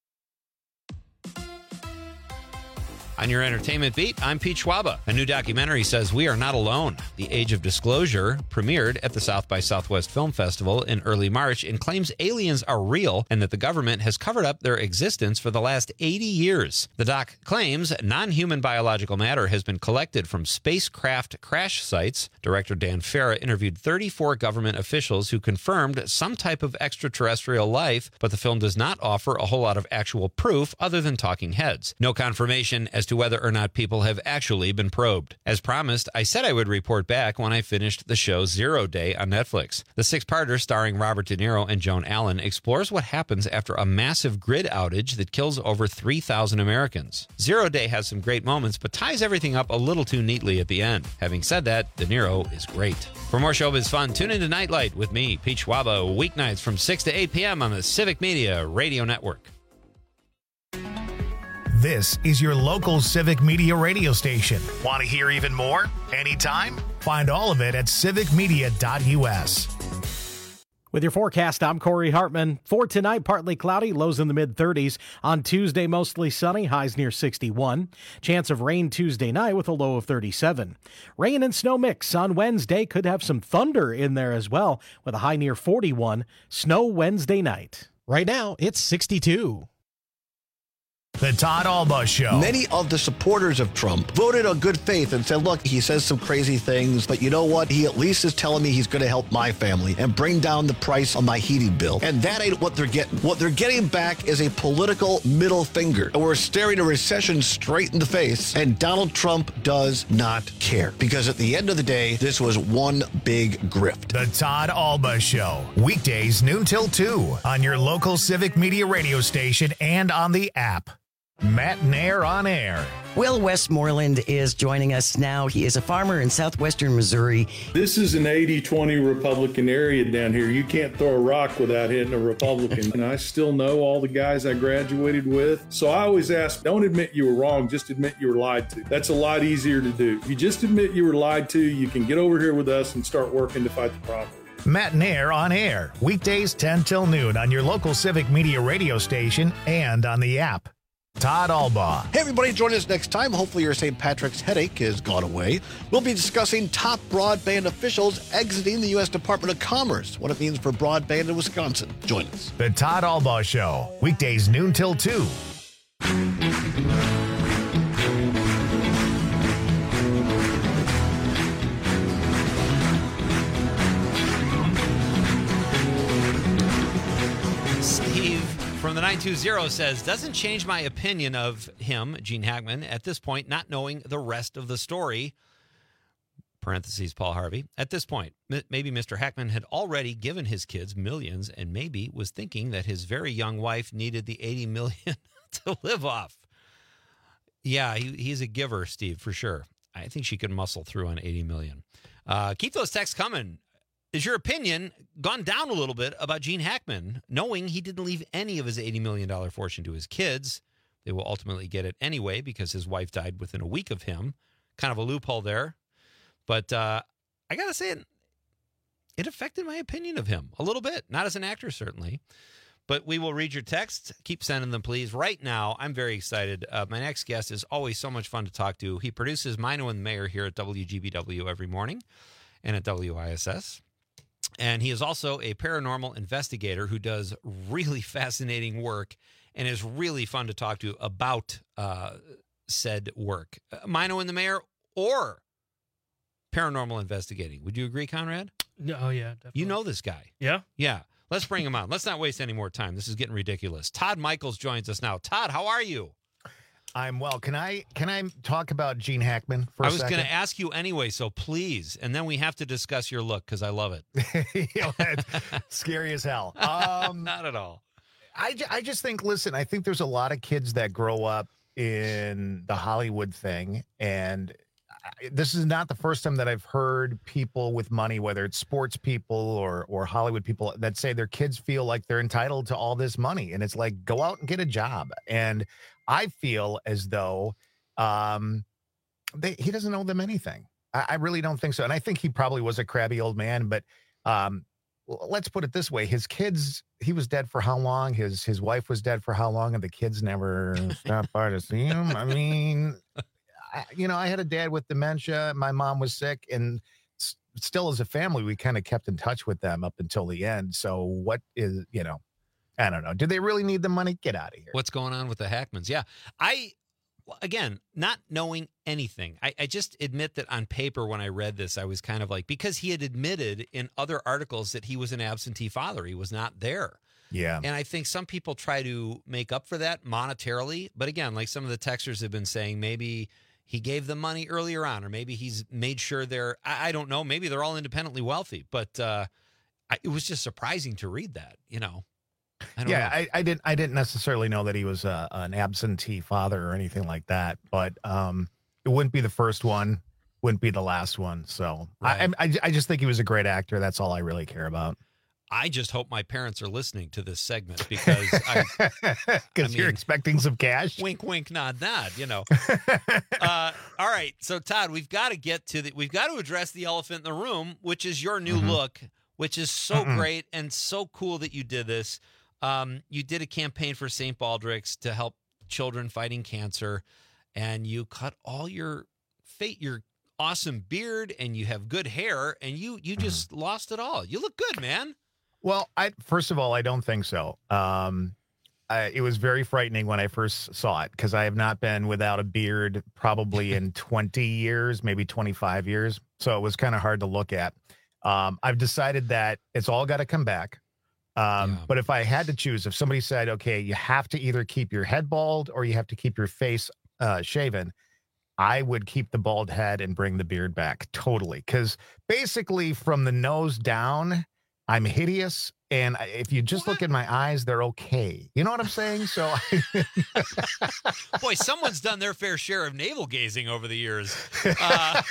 On your entertainment beat, I'm Pete Schwaba. A new documentary says we are not alone. The Age of Disclosure premiered at the South by Southwest Film Festival in early March and claims aliens are real and that the government has covered up their existence for the last eighty years. The doc claims non-human biological matter has been collected from spacecraft crash sites. Director Dan Farah interviewed thirty-four government officials who confirmed some type of extraterrestrial life, but the film does not offer a whole lot of actual proof other than talking heads. No confirmation as to to whether or not people have actually been probed. As promised, I said I would report back when I finished the show Zero Day on Netflix. The six-parter starring Robert De Niro and Joan Allen explores what happens after a massive grid outage that kills over three thousand Americans. Zero Day has some great moments, but ties everything up a little too neatly at the end. Having said that, De Niro is great. For more showbiz fun, tune into Nightlight with me, Pete Schwaba, weeknights from six to eight p.m. on the Civic Media Radio Network. This is your local Civic Media radio station. Want to hear even more? Anytime? Find all of it at civic media dot u s. With your forecast, I'm Corey Hartman. For tonight, partly cloudy, lows in the mid-thirties. On Tuesday, mostly sunny, highs near sixty-one. Chance of rain Tuesday night with a low of thirty-seven. Rain and snow mix on Wednesday, could have some thunder in there as well, with a high near forty-one. Snow Wednesday night. Right now, it's sixty-two. The Todd Alba Show. Many of the supporters of Trump voted on good faith and said, look, he says some crazy things, but you know what? He at least is telling me he's going to help my family and bring down the price on my heating bill. And that ain't what they're getting. What they're getting back is a political middle finger. And we're staring a recession straight in the face. And Donald Trump does not care. Because at the end of the day, this was one big grift. The Todd Alba Show. Weekdays noon till two on your local Civic Media radio station and on the app. Matt Nair on air. Will Westmoreland is joining us now. He is a farmer in southwestern Missouri. This is an eighty twenty Republican area down here. You can't throw a rock without hitting a Republican. And I still know all the guys I graduated with. So I always ask, don't admit you were wrong, just admit you were lied to. That's a lot easier to do. If you just admit you were lied to, you can get over here with us and start working to fight the problem. Matt Nair on air. Weekdays ten till noon on your local Civic Media radio station and on the app. Todd Alba. Hey, everybody, join us next time. Hopefully your Saint Patrick's headache has gone away. We'll be discussing top broadband officials exiting the U S Department of Commerce, what it means for broadband in Wisconsin. Join us. The Todd Alba Show, weekdays noon till two. from the nine two zero says, doesn't change my opinion of him, Gene Hackman, at this point, not knowing the rest of the story. Parentheses, Paul Harvey. At this point, m- maybe Mister Hackman had already given his kids millions and maybe was thinking that his very young wife needed the eighty million dollars to live off. Yeah, he, he's a giver, Steve, for sure. I think she could muscle through on eighty million dollars. Uh, keep those texts coming. Is your opinion gone down a little bit about Gene Hackman, knowing he didn't leave any of his eighty million dollars fortune to his kids? They will ultimately get it anyway because his wife died within a week of him. Kind of a loophole there. But uh, I got to say, it, it affected my opinion of him a little bit. Not as an actor, certainly. But we will read your texts. Keep sending them, please. Right now, I'm very excited. Uh, my next guest is always so much fun to talk to. He produces Mino and the Mayor here at W G B W every morning and at W I S S. And he is also a paranormal investigator who does really fascinating work and is really fun to talk to about uh, said work. Uh, Mino and the Mayor or paranormal investigating. Would you agree, Conrad? No, oh, yeah, definitely. You know this guy. Yeah? Yeah. Let's bring him on. Let's not waste any more time. This is getting ridiculous. Todd Michaels joins us now. Todd, how are you? I'm well. Can I can I talk about Gene Hackman for a I was second? going to ask you anyway, so please. And then we have to discuss your look because I love it. You know, that's scary as hell. Um, Not at all. I, ju- I just think, listen, I think there's a lot of kids that grow up in the Hollywood thing, and I, this is not the first time that I've heard people with money, whether it's sports people or or Hollywood people, that say their kids feel like they're entitled to all this money, and it's like, go out and get a job. And I feel as though um, they, he doesn't owe them anything. I, I really don't think so, and I think he probably was a crabby old man, but um, let's put it this way: his kids, he was dead for how long? His his wife was dead for how long? And the kids never stopped by to see him. I mean, I, you know, I had a dad with dementia. My mom was sick, and s- still, as a family, we kind of kept in touch with them up until the end. So, what is, you know, I don't know. Do they really need the money? Get out of here. What's going on with the Hackmans? Yeah, I. Again, not knowing anything. I, I just admit that on paper, when I read this, I was kind of like, because he had admitted in other articles that he was an absentee father. He was not there. Yeah. And I think some people try to make up for that monetarily. But again, like some of the texters have been saying, maybe he gave them money earlier on, or maybe he's made sure they're, I, I don't know, maybe they're all independently wealthy. But uh, I, it was just surprising to read that, you know. I don't yeah, know. I, I didn't. I didn't necessarily know that he was a, an absentee father or anything like that. But um, it wouldn't be the first one, wouldn't be the last one. So Right. I, I, I just think he was a great actor. That's all I really care about. I just hope my parents are listening to this segment because I, Because I you're mean, expecting some cash. wink, wink, nod, nod. You know. uh, all right, so Todd, we've got to get to the. We've got to address the elephant in the room, which is your new Mhm. look, which is so Mm-mm. great and so cool that you did this. Um, you did a campaign for Saint Baldrick's to help children fighting cancer, and you cut all your fate, your awesome beard, and you have good hair, and you you just lost it all. You look good, man. Well, I first of all, I don't think so. Um, I, it was very frightening when I first saw it because I have not been without a beard probably in twenty years, maybe twenty-five years. So it was kind of hard to look at. Um, I've decided that it's all got to come back. Um, But if I had to choose, if somebody said, okay, you have to either keep your head bald or you have to keep your face uh, shaven, I would keep the bald head and bring the beard back totally. Because basically from the nose down, I'm hideous. And I- if you just look at my eyes, they're okay. You know what I'm saying? So Boy, someone's done their fair share of navel gazing over the years. Uh,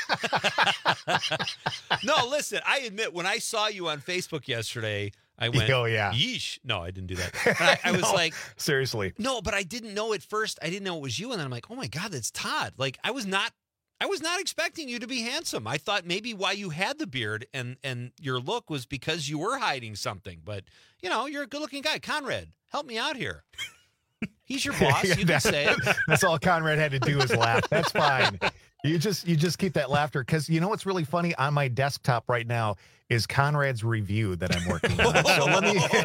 no, listen, I admit, when I saw you on Facebook yesterday, I went, Oh, yeah. yeesh. No, I didn't do that. And I, I was No, like, seriously. no, but I didn't know at first. I didn't know it was you. And then I'm like, oh my God, that's Todd. Like, I was not, I was not expecting you to be handsome. I thought maybe why you had the beard and, and your look was because you were hiding something. But, you know, you're a good looking guy. Conrad, help me out here. He's your boss. You can say it. That's all Conrad had to do was laugh. That's fine. You just you just keep that laughter because you know what's really funny on my desktop right now is Conrad's review that I'm working on. So let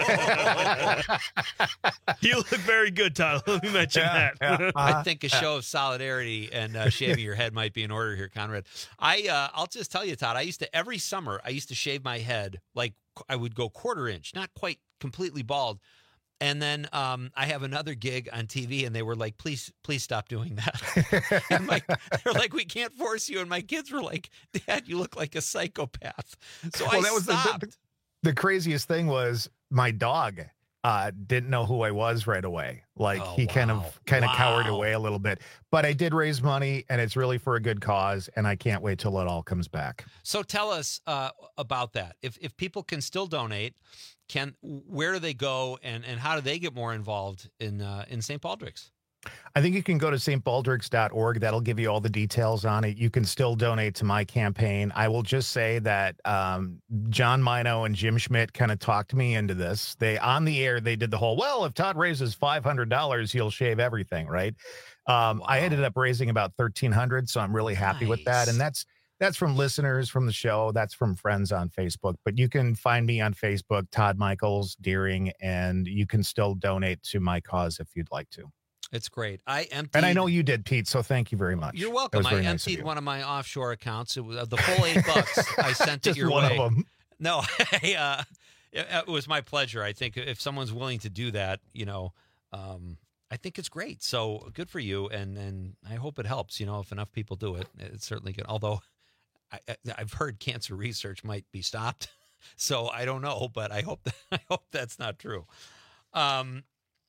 me. You look very good, Todd. Let me mention Yeah, that. yeah. I think a show of solidarity and uh, shaving your head might be in order here, Conrad. I uh, I'll just tell you, Todd. I used to every summer I used to shave my head like I would go quarter inch, not quite completely bald, And then um, I have another gig on T V, and they were like, please, please stop doing that. And my, they're like, we can't force you. And my kids were like, Dad, you look like a psychopath. So well, I that was stopped. The, the, the craziest thing was my dog uh, didn't know who I was right away. Like Oh, he kind wow. of kind of Wow. cowered away a little bit. But I did raise money, and it's really for a good cause, and I can't wait till it all comes back. So tell us uh, about that. If if people can still donate, can where do they go, and, and how do they get more involved in uh, in Saint Baldrick's? I think you can go to st baldricks dot org. That'll give you all the details on it. You can still donate to my campaign. I will just say that um, John Mino and Jim Schmidt kind of talked me into this. They on the air, they did the whole, well, if Todd raises five hundred dollars, he'll shave everything, right? Um, I ended up raising about thirteen hundred dollars, so I'm really happy with that. And that's that's from listeners from the show. That's from friends on Facebook. But you can find me on Facebook, Todd Michaels Deering, and you can still donate to my cause if you'd like to. It's great. I emptied. And I know you did, Pete, so thank you very much. You're That welcome. was I very nice of emptied you. one of my offshore accounts. It was uh, the full eight bucks. I sent it Just your one way. of them. No, I, uh, it, it was my pleasure. I think if someone's willing to do that, you know, um, I think it's great. So good for you, and and I hope it helps. You know, if enough people do it, it's certainly good. Although I, I, I've heard cancer research might be stopped, so I don't know, but I hope that, I hope that's not true. Um.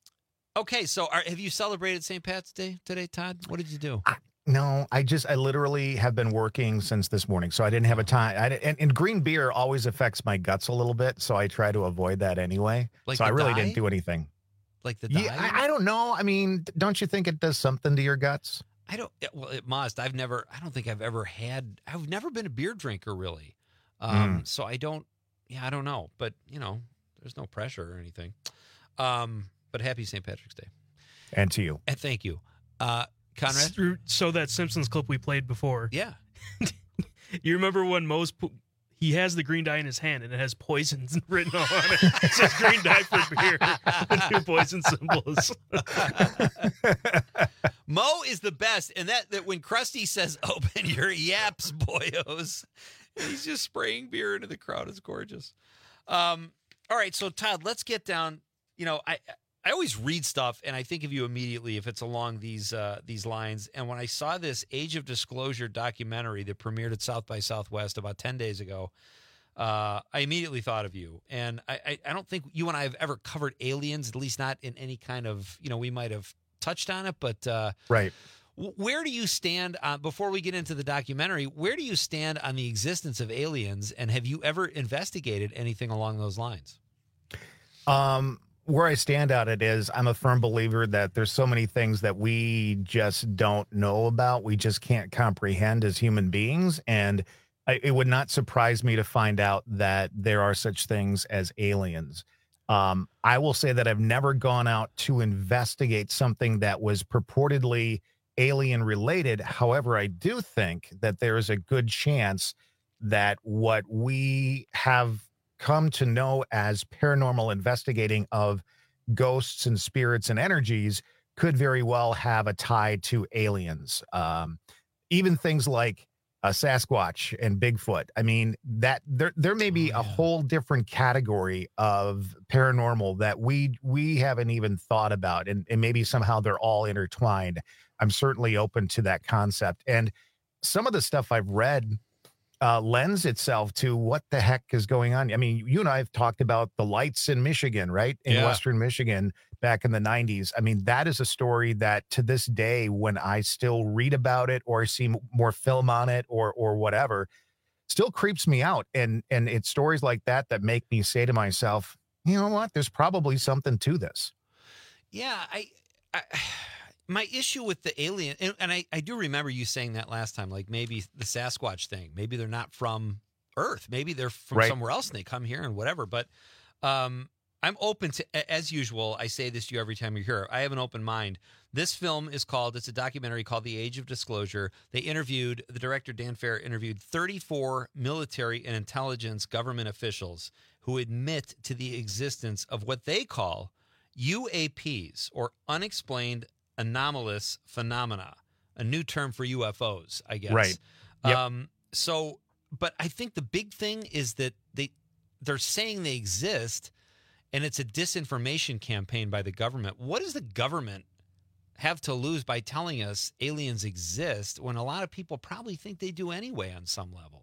Okay, so are, have you celebrated Saint Pat's Day today, Todd? What did you do? No, I just, I literally have been working since this morning, so I didn't have a time. I, and, and green beer always affects my guts a little bit, so I try to avoid that anyway. Like so I the really dye? didn't do anything. Like the Yeah, dye? I, I don't know. I mean, don't you think it does something to your guts? I don't. Well, it must. I've never. I don't think I've ever had. I've never been a beer drinker, really. Um, Mm. So I don't. Yeah, I don't know. But you know, there's no pressure or anything. Um, but happy Saint Patrick's Day, And to you. and thank you, uh, Conrad. So that Simpsons clip we played before. Yeah. You remember when Moe's po- he has the green dye in his hand and it has poisons written on it. It says green dye for beer. The two poison symbols. Mo is the best, and that that when Krusty says "Open your yaps, boyos," he's just spraying beer into the crowd. It's gorgeous. Um, all right, so Todd, let's get down. You know, I I always read stuff, and I think of you immediately if it's along these uh, these lines. And when I saw this Age of Disclosure documentary that premiered at South by Southwest about ten days ago, uh, I immediately thought of you. And I, I I don't think you and I have ever covered aliens, at least not in any kind of, you know, we might have touched on it, but uh, Right. w- where do you stand on, before we get into the documentary, where do you stand on the existence of aliens, and have you ever investigated anything along those lines? Um, where I stand on it is I'm a firm believer that there's so many things that we just don't know about. We just can't comprehend as human beings. And I, it would not surprise me to find out that there are such things as aliens. Um, I will say that I've never gone out to investigate something that was purportedly alien related. However, I do think that there is a good chance that what we have come to know as paranormal investigating of ghosts and spirits and energies could very well have a tie to aliens. Um, even things like a Sasquatch and Bigfoot. I mean, that there there may be a whole different category of paranormal that we we haven't even thought about, and, and maybe somehow they're all intertwined. I'm certainly open to that concept. And some of the stuff I've read uh, lends itself to what the heck is going on. I mean, you and I have talked about the lights in Michigan, right? In Yeah. Western Michigan back in the nineties. I mean, that is a story that to this day, when I still read about it or see m- more film on it or or whatever, still creeps me out. And and it's stories like that that make me say to myself, you know what? There's probably something to this. Yeah, I, I my issue with the alien, and, and I, I do remember you saying that last time, like maybe the Sasquatch thing, maybe they're not from Earth, maybe they're from Right. somewhere else and they come here and whatever. But um, I'm open to, a- as usual, I say this to you every time you're here, I have an open mind. This film is called, it's a documentary called The Age of Disclosure. They interviewed, the director Dan Fair interviewed thirty-four military and intelligence government officials who admit to the existence of what they call U A Ps, or unexplained anomalous phenomena, a new term for U F Os, I guess. Right. Yep. Um, so, but I think the big thing is that they they're saying they exist, and it's a disinformation campaign by the government. What does the government have to lose by telling us aliens exist when a lot of people probably think they do anyway on some level?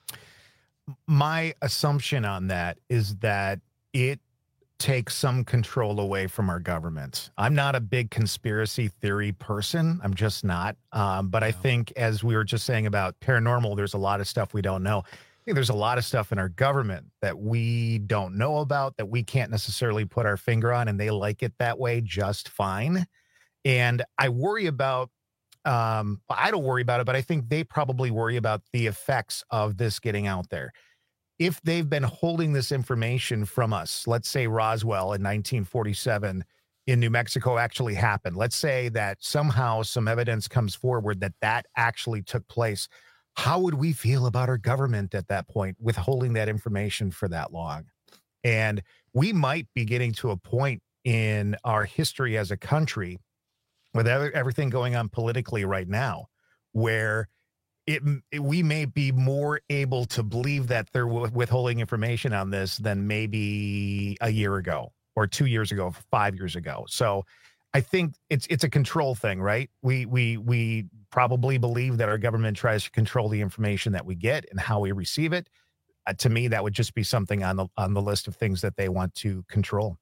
My assumption on that is that it takes some control away from our government. I'm not a big conspiracy theory person. I'm just not. Um, but I think, as we were just saying about paranormal, there's a lot of stuff we don't know. I think there's a lot of stuff in our government that we don't know about, that we can't necessarily put our finger on, and they like it that way just fine. And I worry about, um, I don't worry about it, but I think they probably worry about the effects of this getting out there. If they've been holding this information from us, let's say Roswell in nineteen forty-seven in New Mexico actually happened. Let's say that somehow some evidence comes forward that that actually took place. How would we feel about our government at that point, withholding that information for that long? And we might be getting to a point in our history as a country, with everything going on politically right now, where It, it, we may be more able to believe that they're withholding information on this than maybe a year ago or two years ago, five years ago. So I think it's it's a control thing, right? We we we probably believe that our government tries to control the information that we get and how we receive it. Uh, to me, that would just be something on the on the list of things that they want to control.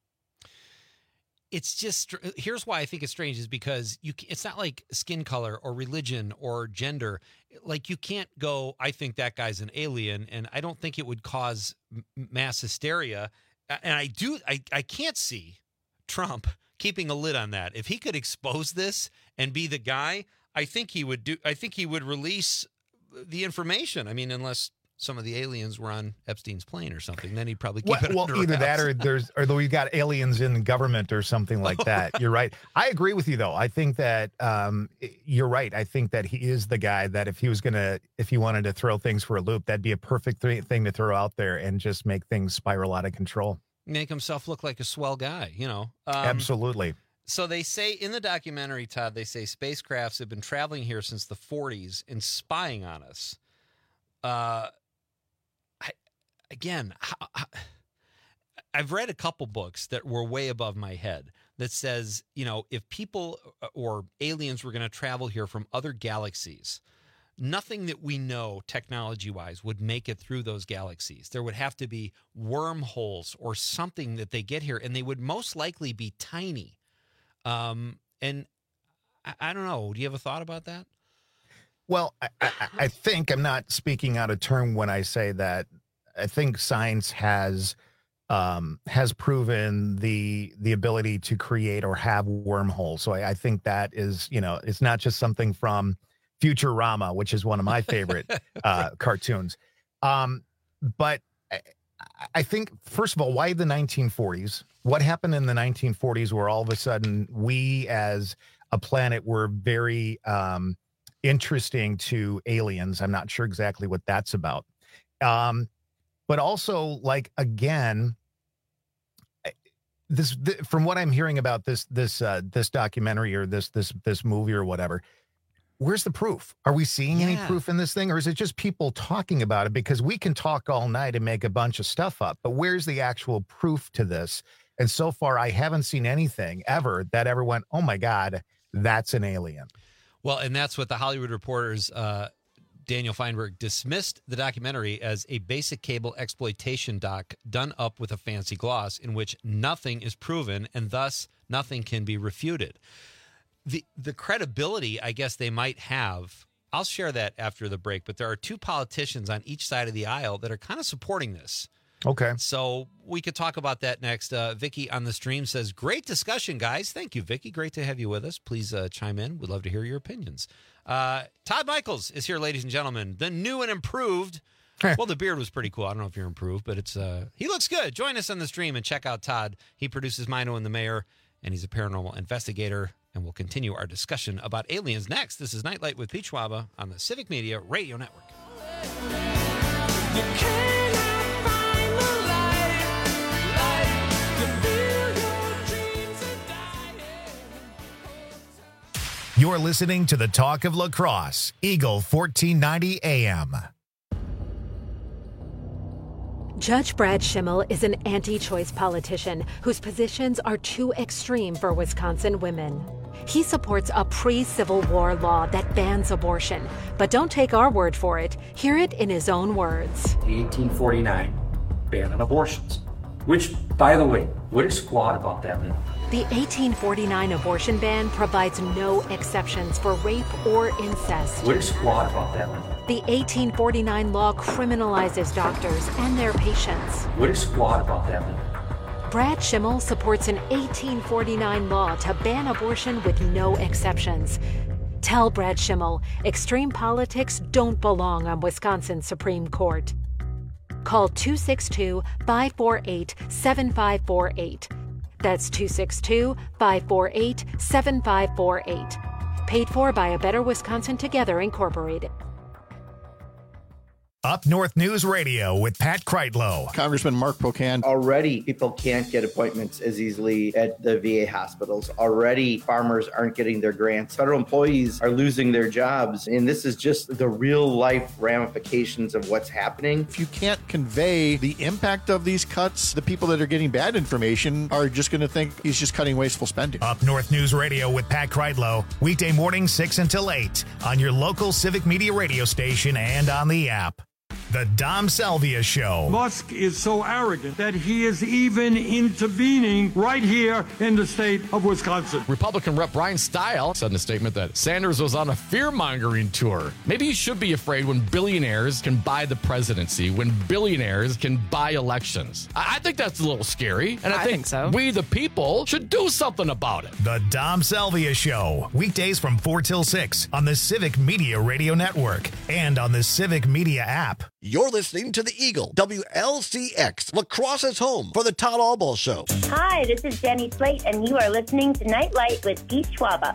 It's just, here's why I think it's strange, is because you it's not like skin color or religion or gender. Like, you can't go, I think that guy's an alien, and I don't think it would cause mass hysteria. And I do, I, I can't see Trump keeping a lid on that. If he could expose this and be the guy, I think he would do, I think he would release the information. I mean, unless some of the aliens were on Epstein's plane or something, then he'd probably keep well, it well under either wraps. that or there's or we've got aliens in government or something like that. You're right. I agree with you, though. I think that um, you're right. I think that he is the guy that if he was gonna, if he wanted to throw things for a loop, that'd be a perfect th- thing to throw out there and just make things spiral out of control. Make himself look like a swell guy, you know. Um, Absolutely. So they say in the documentary, Todd, they say spacecrafts have been traveling here since the forties and spying on us. Uh. Again, I've read a couple books that were way above my head that says, you know, if people or aliens were going to travel here from other galaxies, nothing that we know technology-wise would make it through those galaxies. There would have to be wormholes or something that they get here, and they would most likely be tiny. Um, and I, I don't know. Do you have a thought about that? Well, I, I, I think I'm not speaking out of turn when I say that. I think science has um, has proven the the ability to create or have wormholes. So I, I think that is, you know, it's not just something from Futurama, which is one of my favorite uh, cartoons. Um, but I, I think, first of all, why the nineteen forties? What happened in the nineteen forties where all of a sudden we as a planet were very um, interesting to aliens? I'm not sure exactly what that's about. Um, But also, like, again, this th- from what I'm hearing about this this uh, this documentary or this this this movie or whatever, where's the proof? Are we seeing Yeah. any proof in this thing, or is it just people talking about it? Because we can talk all night and make a bunch of stuff up, but where's the actual proof to this? And so far, I haven't seen anything ever that ever went, oh my God, that's an alien. Well, and that's what the Hollywood Reporter's uh, Daniel Feinberg dismissed the documentary as a basic cable exploitation doc done up with a fancy gloss in which nothing is proven and thus nothing can be refuted. The the credibility, I guess, they might have, I'll share that after the break, but there are two politicians on each side of the aisle that are kind of supporting this. Okay. So we could talk about that next. Uh, Vicky on the stream says, great discussion, guys. Thank you, Vicky. Great to have you with us. Please uh, chime in. We'd love to hear your opinions. Uh, Todd Michaels is here, ladies and gentlemen. The new and improved. Well, the beard was pretty cool. I don't know if you're improved, but it's uh, he looks good. Join us on the stream and check out Todd. He produces Mino and the Mayor, and he's a paranormal investigator. And we'll continue our discussion about aliens next. This is Nightlight with Pete Schwaba on the Civic Media Radio Network. You're listening to the Talk of La Crosse, Eagle fourteen ninety A M. Judge Brad Schimmel is an anti-choice politician whose positions are too extreme for Wisconsin women. He supports a pre-Civil War law that bans abortion. But don't take our word for it. Hear it in his own words. The eighteen forty-nine ban on abortions, which, by the way, what is flawed about that law? The eighteen forty-nine abortion ban provides no exceptions for rape or incest. What is flawed about that law? The eighteen forty-nine law criminalizes doctors and their patients. What is flawed about that law? Brad Schimmel supports an eighteen forty-nine law to ban abortion with no exceptions. Tell Brad Schimmel, extreme politics don't belong on Wisconsin's Supreme Court. Call two six two, five four eight, seven five four eight. That's two six two, five four eight, seven five four eight. Paid for by A Better Wisconsin Together, Incorporated. Up North News Radio with Pat Kreitlow. Congressman Mark Pocan. Already, people can't get appointments as easily at the V A hospitals. Already, farmers aren't getting their grants. Federal employees are losing their jobs. And this is just the real life ramifications of what's happening. If you can't convey the impact of these cuts, the people that are getting bad information are just going to think he's just cutting wasteful spending. Up North News Radio with Pat Kreitlow. Weekday mornings six until eight on your local Civic Media radio station and on the app. The Dom Salvia Show. Musk is so arrogant that he is even intervening right here in the state of Wisconsin. Republican Rep Brian Stile said in a statement that Sanders was on a fear-mongering tour. Maybe he should be afraid when billionaires can buy the presidency, when billionaires can buy elections. I, I think that's a little scary, and I, I think, think so. we, the people, should do something about it. The Dom Salvia Show. Weekdays from four till six on the Civic Media Radio Network and on the Civic Media app. You're listening to the Eagle, W L C X, Lacrosse's home for the Todd Alball Show. Hi, this is Jenny Slate, and you are listening to Nightlight with Geet Schwaba.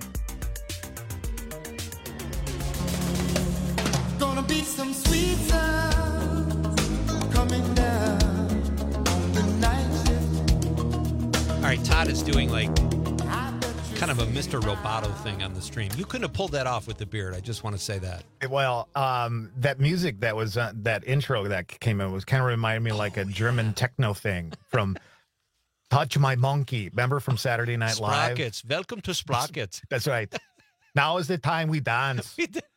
Gonna be some sweet sounds coming down on the night shift. All right, Todd is doing like kind of a Mister Roboto thing on the stream. You couldn't have pulled that off with the beard. I just want to say that. Well, um, that music that was uh, that intro that came in was kind of reminded me like a German techno thing from Touch My Monkey. Remember from Saturday Night Live? Sprockets. Welcome to Sprockets. That's right. Now is the time we dance. we dance.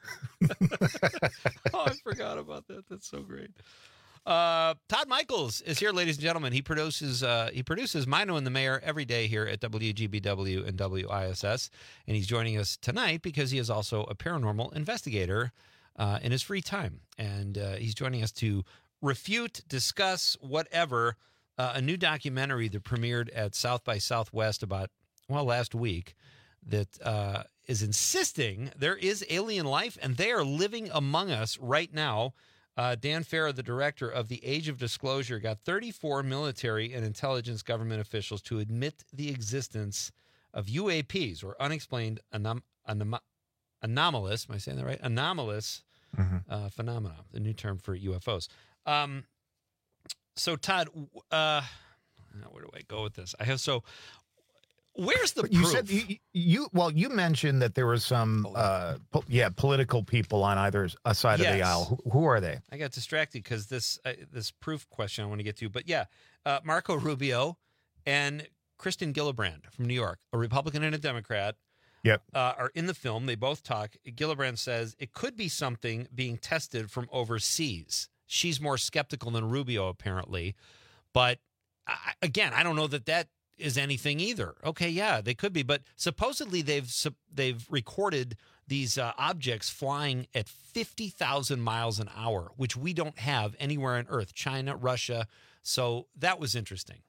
Oh, I forgot about that. That's so great. Uh, Todd Michaels is here, ladies and gentlemen. He produces uh, he produces Mino and the Mayor every day here at W G B W and W I S S, and he's joining us tonight because he is also a paranormal investigator uh, in his free time, and uh, he's joining us to refute, discuss, whatever uh, a new documentary that premiered at South by Southwest about well last week that uh, is insisting there is alien life and they are living among us right now. Uh, Dan Farah, the director of The Age of Disclosure, got thirty-four military and intelligence government officials to admit the existence of U A Ps, or unexplained anom- anom- anomalous, am I saying that right? Anomalous mm-hmm. uh, phenomena, the new term for U F Os. Um, so, Todd, uh, where do I go with this? I have so... Where's the you proof? said you, you well you mentioned that there was some uh po- yeah political people on either side yes. of the aisle. Who, who are they? I got distracted because this uh, this proof question I want to get to, but yeah, uh, Marco Rubio and Kristen Gillibrand from New York, a Republican and a Democrat. Yep, uh, are in the film. They both talk. Gillibrand says it could be something being tested from overseas. She's more skeptical than Rubio apparently, but I, again, I don't know that that is anything either. Okay, yeah, they could be, but supposedly they've they've recorded these uh, objects flying at fifty thousand miles an hour, which we don't have anywhere on Earth. China, Russia. So that was interesting.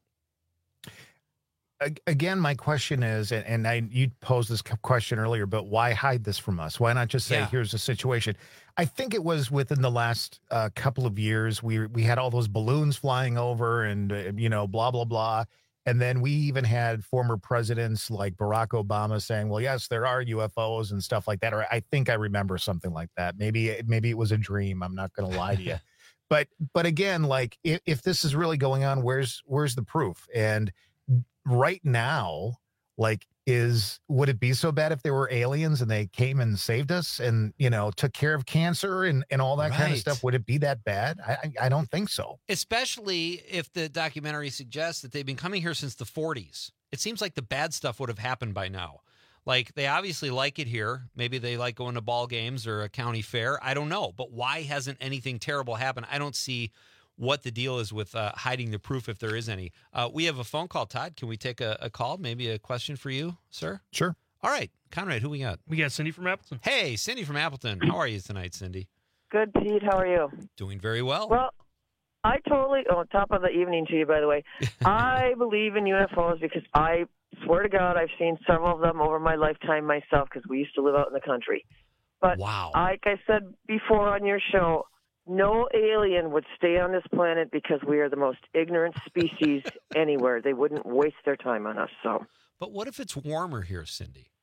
Again, my question is, and, and I you posed this question earlier, but why hide this from us? Why not just say, yeah. here's the situation? I think it was within the last uh, couple of years, we we had all those balloons flying over and, uh, you know, blah, blah, blah. And then we even had former presidents like Barack Obama saying, well, yes, there are U F Os and stuff like that. Or I think I remember something like that. Maybe maybe it was a dream. I'm not going to lie to you. But but again, like if, if this is really going on, where's where's the proof? And right now, like is, would it be so bad if there were aliens and they came and saved us and, you know, took care of cancer and, and all that kind of Right. stuff? Would it be that bad? I, I I don't think so. Especially if the documentary suggests that they've been coming here since the forties. It seems like the bad stuff would have happened by now. Like, they obviously like it here. Maybe they like going to ball games or a county fair. I don't know. But why hasn't anything terrible happened? I don't see what the deal is with uh, hiding the proof, if there is any. Uh, we have a phone call, Todd. Can we take a, a call? Maybe a question for you, sir? Sure. All right. Conrad, who we got? We got Cindy from Appleton. Hey, Cindy from Appleton. How are you tonight, Cindy? Good, Pete. How are you? Doing very well. Well, I totally, oh, top of the evening to you, by the way. I believe in U F Os because I swear to God, I've seen several of them over my lifetime myself because we used to live out in the country. But wow. like I said before on your show, no alien would stay on this planet because we are the most ignorant species anywhere. They wouldn't waste their time on us. So, But what if it's warmer here, Cindy?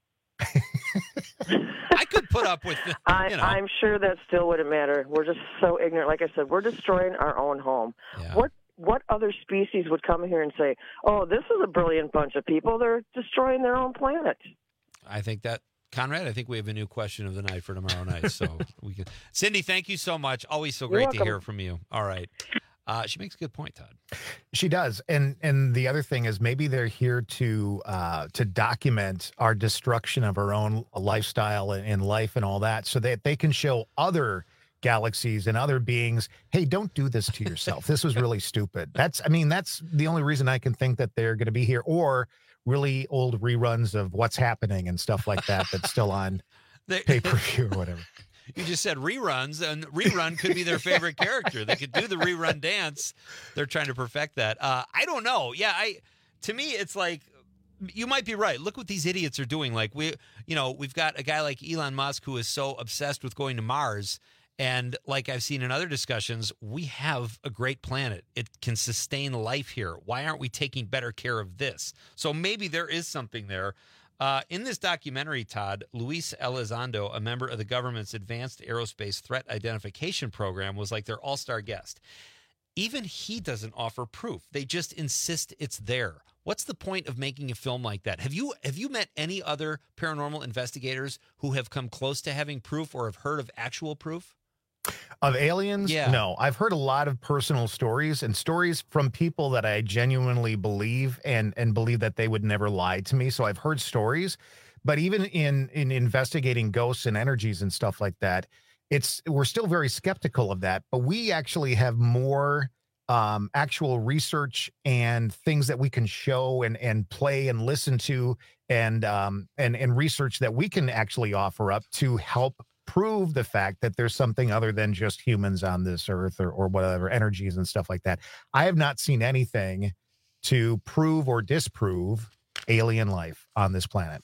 I could put up with the, I, you know. I'm sure that still wouldn't matter. We're just so ignorant. Like I said, we're destroying our own home. Yeah. What what other species would come here and say, "Oh, this is a brilliant bunch of people. They're destroying their own planet"? I think that, Conrad, I think we have a new question of the night for tomorrow night. So we can. Cindy, thank you so much. Always so You're great to welcome. hear from you. All right. Uh, she makes a good point, Todd. She does, and and the other thing is maybe they're here to uh, to document our destruction of our own lifestyle and, and life and all that, so that they can show other galaxies and other beings, hey, don't do this to yourself. This was really stupid. That's, I mean, that's the only reason I can think that they're going to be here, or really old reruns of What's Happening and stuff like that that's still on pay per view or whatever. You just said reruns, and rerun could be their favorite character. They could do the rerun dance. They're trying to perfect that. Uh, I don't know. Yeah, I. To me, it's like, you might be right. Look what these idiots are doing. Like, we, you know, we've got a guy like Elon Musk who is so obsessed with going to Mars. And like I've seen in other discussions, we have a great planet. It can sustain life here. Why aren't we taking better care of this? So maybe there is something there. Uh, in this documentary, Todd, Luis Elizondo, a member of the government's Advanced Aerospace Threat Identification Program, was like their all-star guest. Even he doesn't offer proof. They just insist it's there. What's the point of making a film like that? Have you have you met any other paranormal investigators who have come close to having proof or have heard of actual proof? Of aliens? Yeah. No, I've heard a lot of personal stories and stories from people that I genuinely believe and and believe that they would never lie to me. So I've heard stories, but even in in investigating ghosts and energies and stuff like that, it's we're still very skeptical of that. But we actually have more um, actual research and things that we can show and and play and listen to and um, and and research that we can actually offer up to help prove the fact that there's something other than just humans on this earth or, or whatever energies and stuff like that. I have not seen anything to prove or disprove alien life on this planet.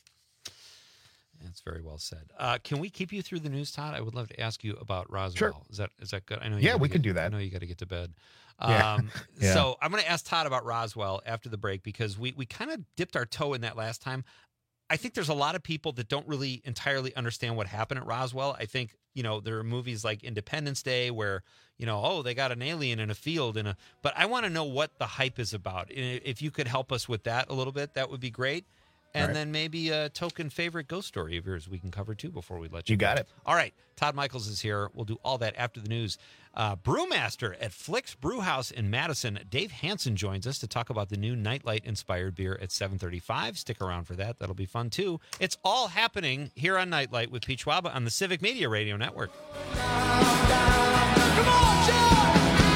That's very well said. Uh, can we keep you through the news, Todd? I would love to ask you about Roswell. Sure. Is that is that good? I know. You Yeah, gotta we get- can do that. I know you got to get to bed. Yeah. Um, Yeah. So I'm going to ask Todd about Roswell after the break because we we kind of dipped our toe in that last time. I think there's a lot of people that don't really entirely understand what happened at Roswell. I think, you know, there are movies like Independence Day where, you know, oh, they got an alien in a field and a, but I want to know what the hype is about. And if you could help us with that a little bit, that would be great. And All right. then maybe a token favorite ghost story of yours we can cover too before we let you You got go. it. All right. Todd Michaels is here. We'll do all that after the news. Uh, Brewmaster at Flick's Brewhouse in Madison. Dave Hansen joins us to talk about the new Nightlight-inspired beer at seven thirty-five. Stick around for that. That'll be fun, too. It's all happening here on Nightlight with Pete Schwaba on the Civic Media Radio Network. Come on, John!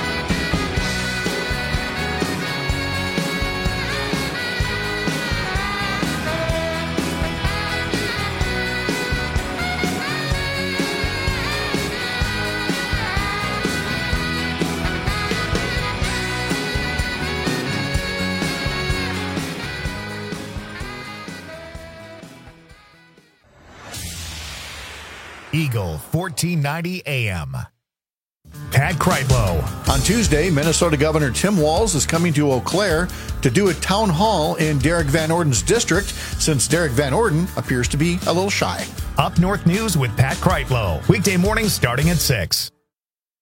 Eagle fourteen ninety A M. Pat Kreitlow. On Tuesday, Minnesota Governor Tim Walz is coming to Eau Claire to do a town hall in Derek Van Orden's district, since Derek Van Orden appears to be a little shy. Up North News with Pat Kreitlow. Weekday mornings starting at six.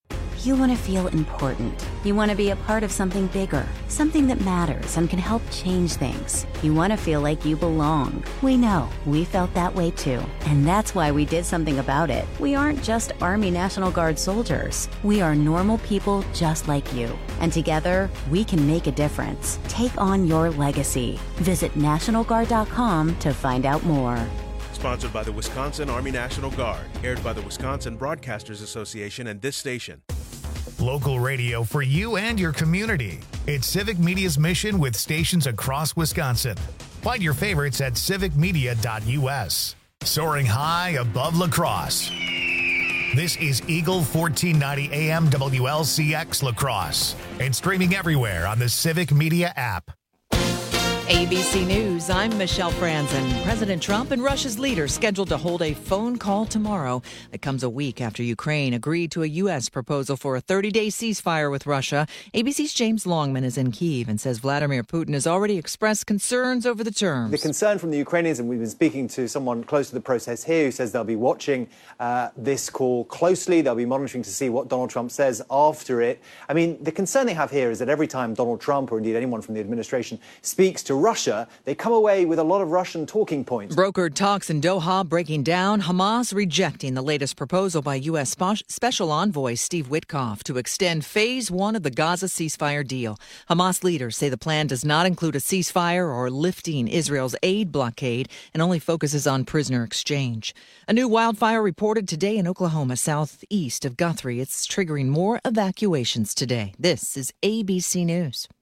You want to feel important. You want to be a part of something bigger, something that matters and can help change things. You want to feel like you belong. We know. We felt that way too. And that's why we did something about it. We aren't just Army National Guard soldiers. We are normal people just like you. And together, we can make a difference. Take on your legacy. Visit National Guard dot com to find out more. Sponsored by the Wisconsin Army National Guard. Aired by the Wisconsin Broadcasters Association and this station. Local radio for you and your community. It's Civic Media's mission with stations across Wisconsin. Find your favorites at civic media dot u s. Soaring high above La Crosse. This is Eagle fourteen ninety A M W L C X La Crosse and streaming everywhere on the Civic Media app. A B C News, I'm Michelle Franzen. President Trump and Russia's leader scheduled to hold a phone call tomorrow. It comes a week after Ukraine agreed to a U S proposal for a thirty-day ceasefire with Russia. A B C's James Longman is in Kyiv and says Vladimir Putin has already expressed concerns over the terms. The concern from the Ukrainians, and we've been speaking to someone close to the process here who says they'll be watching uh, this call closely. They'll be monitoring to see what Donald Trump says after it. I mean, the concern they have here is that every time Donald Trump, or indeed anyone from the administration, speaks to Russia, they come away with a lot of Russian talking points. Brokered talks in Doha breaking down, Hamas rejecting the latest proposal by U S Special Envoy Steve Witkoff to extend phase one of the Gaza ceasefire deal. Hamas leaders say the plan does not include a ceasefire or lifting Israel's aid blockade and only focuses on prisoner exchange. A new wildfire reported today in Oklahoma, southeast of Guthrie. It's triggering more evacuations today. This is A B C News.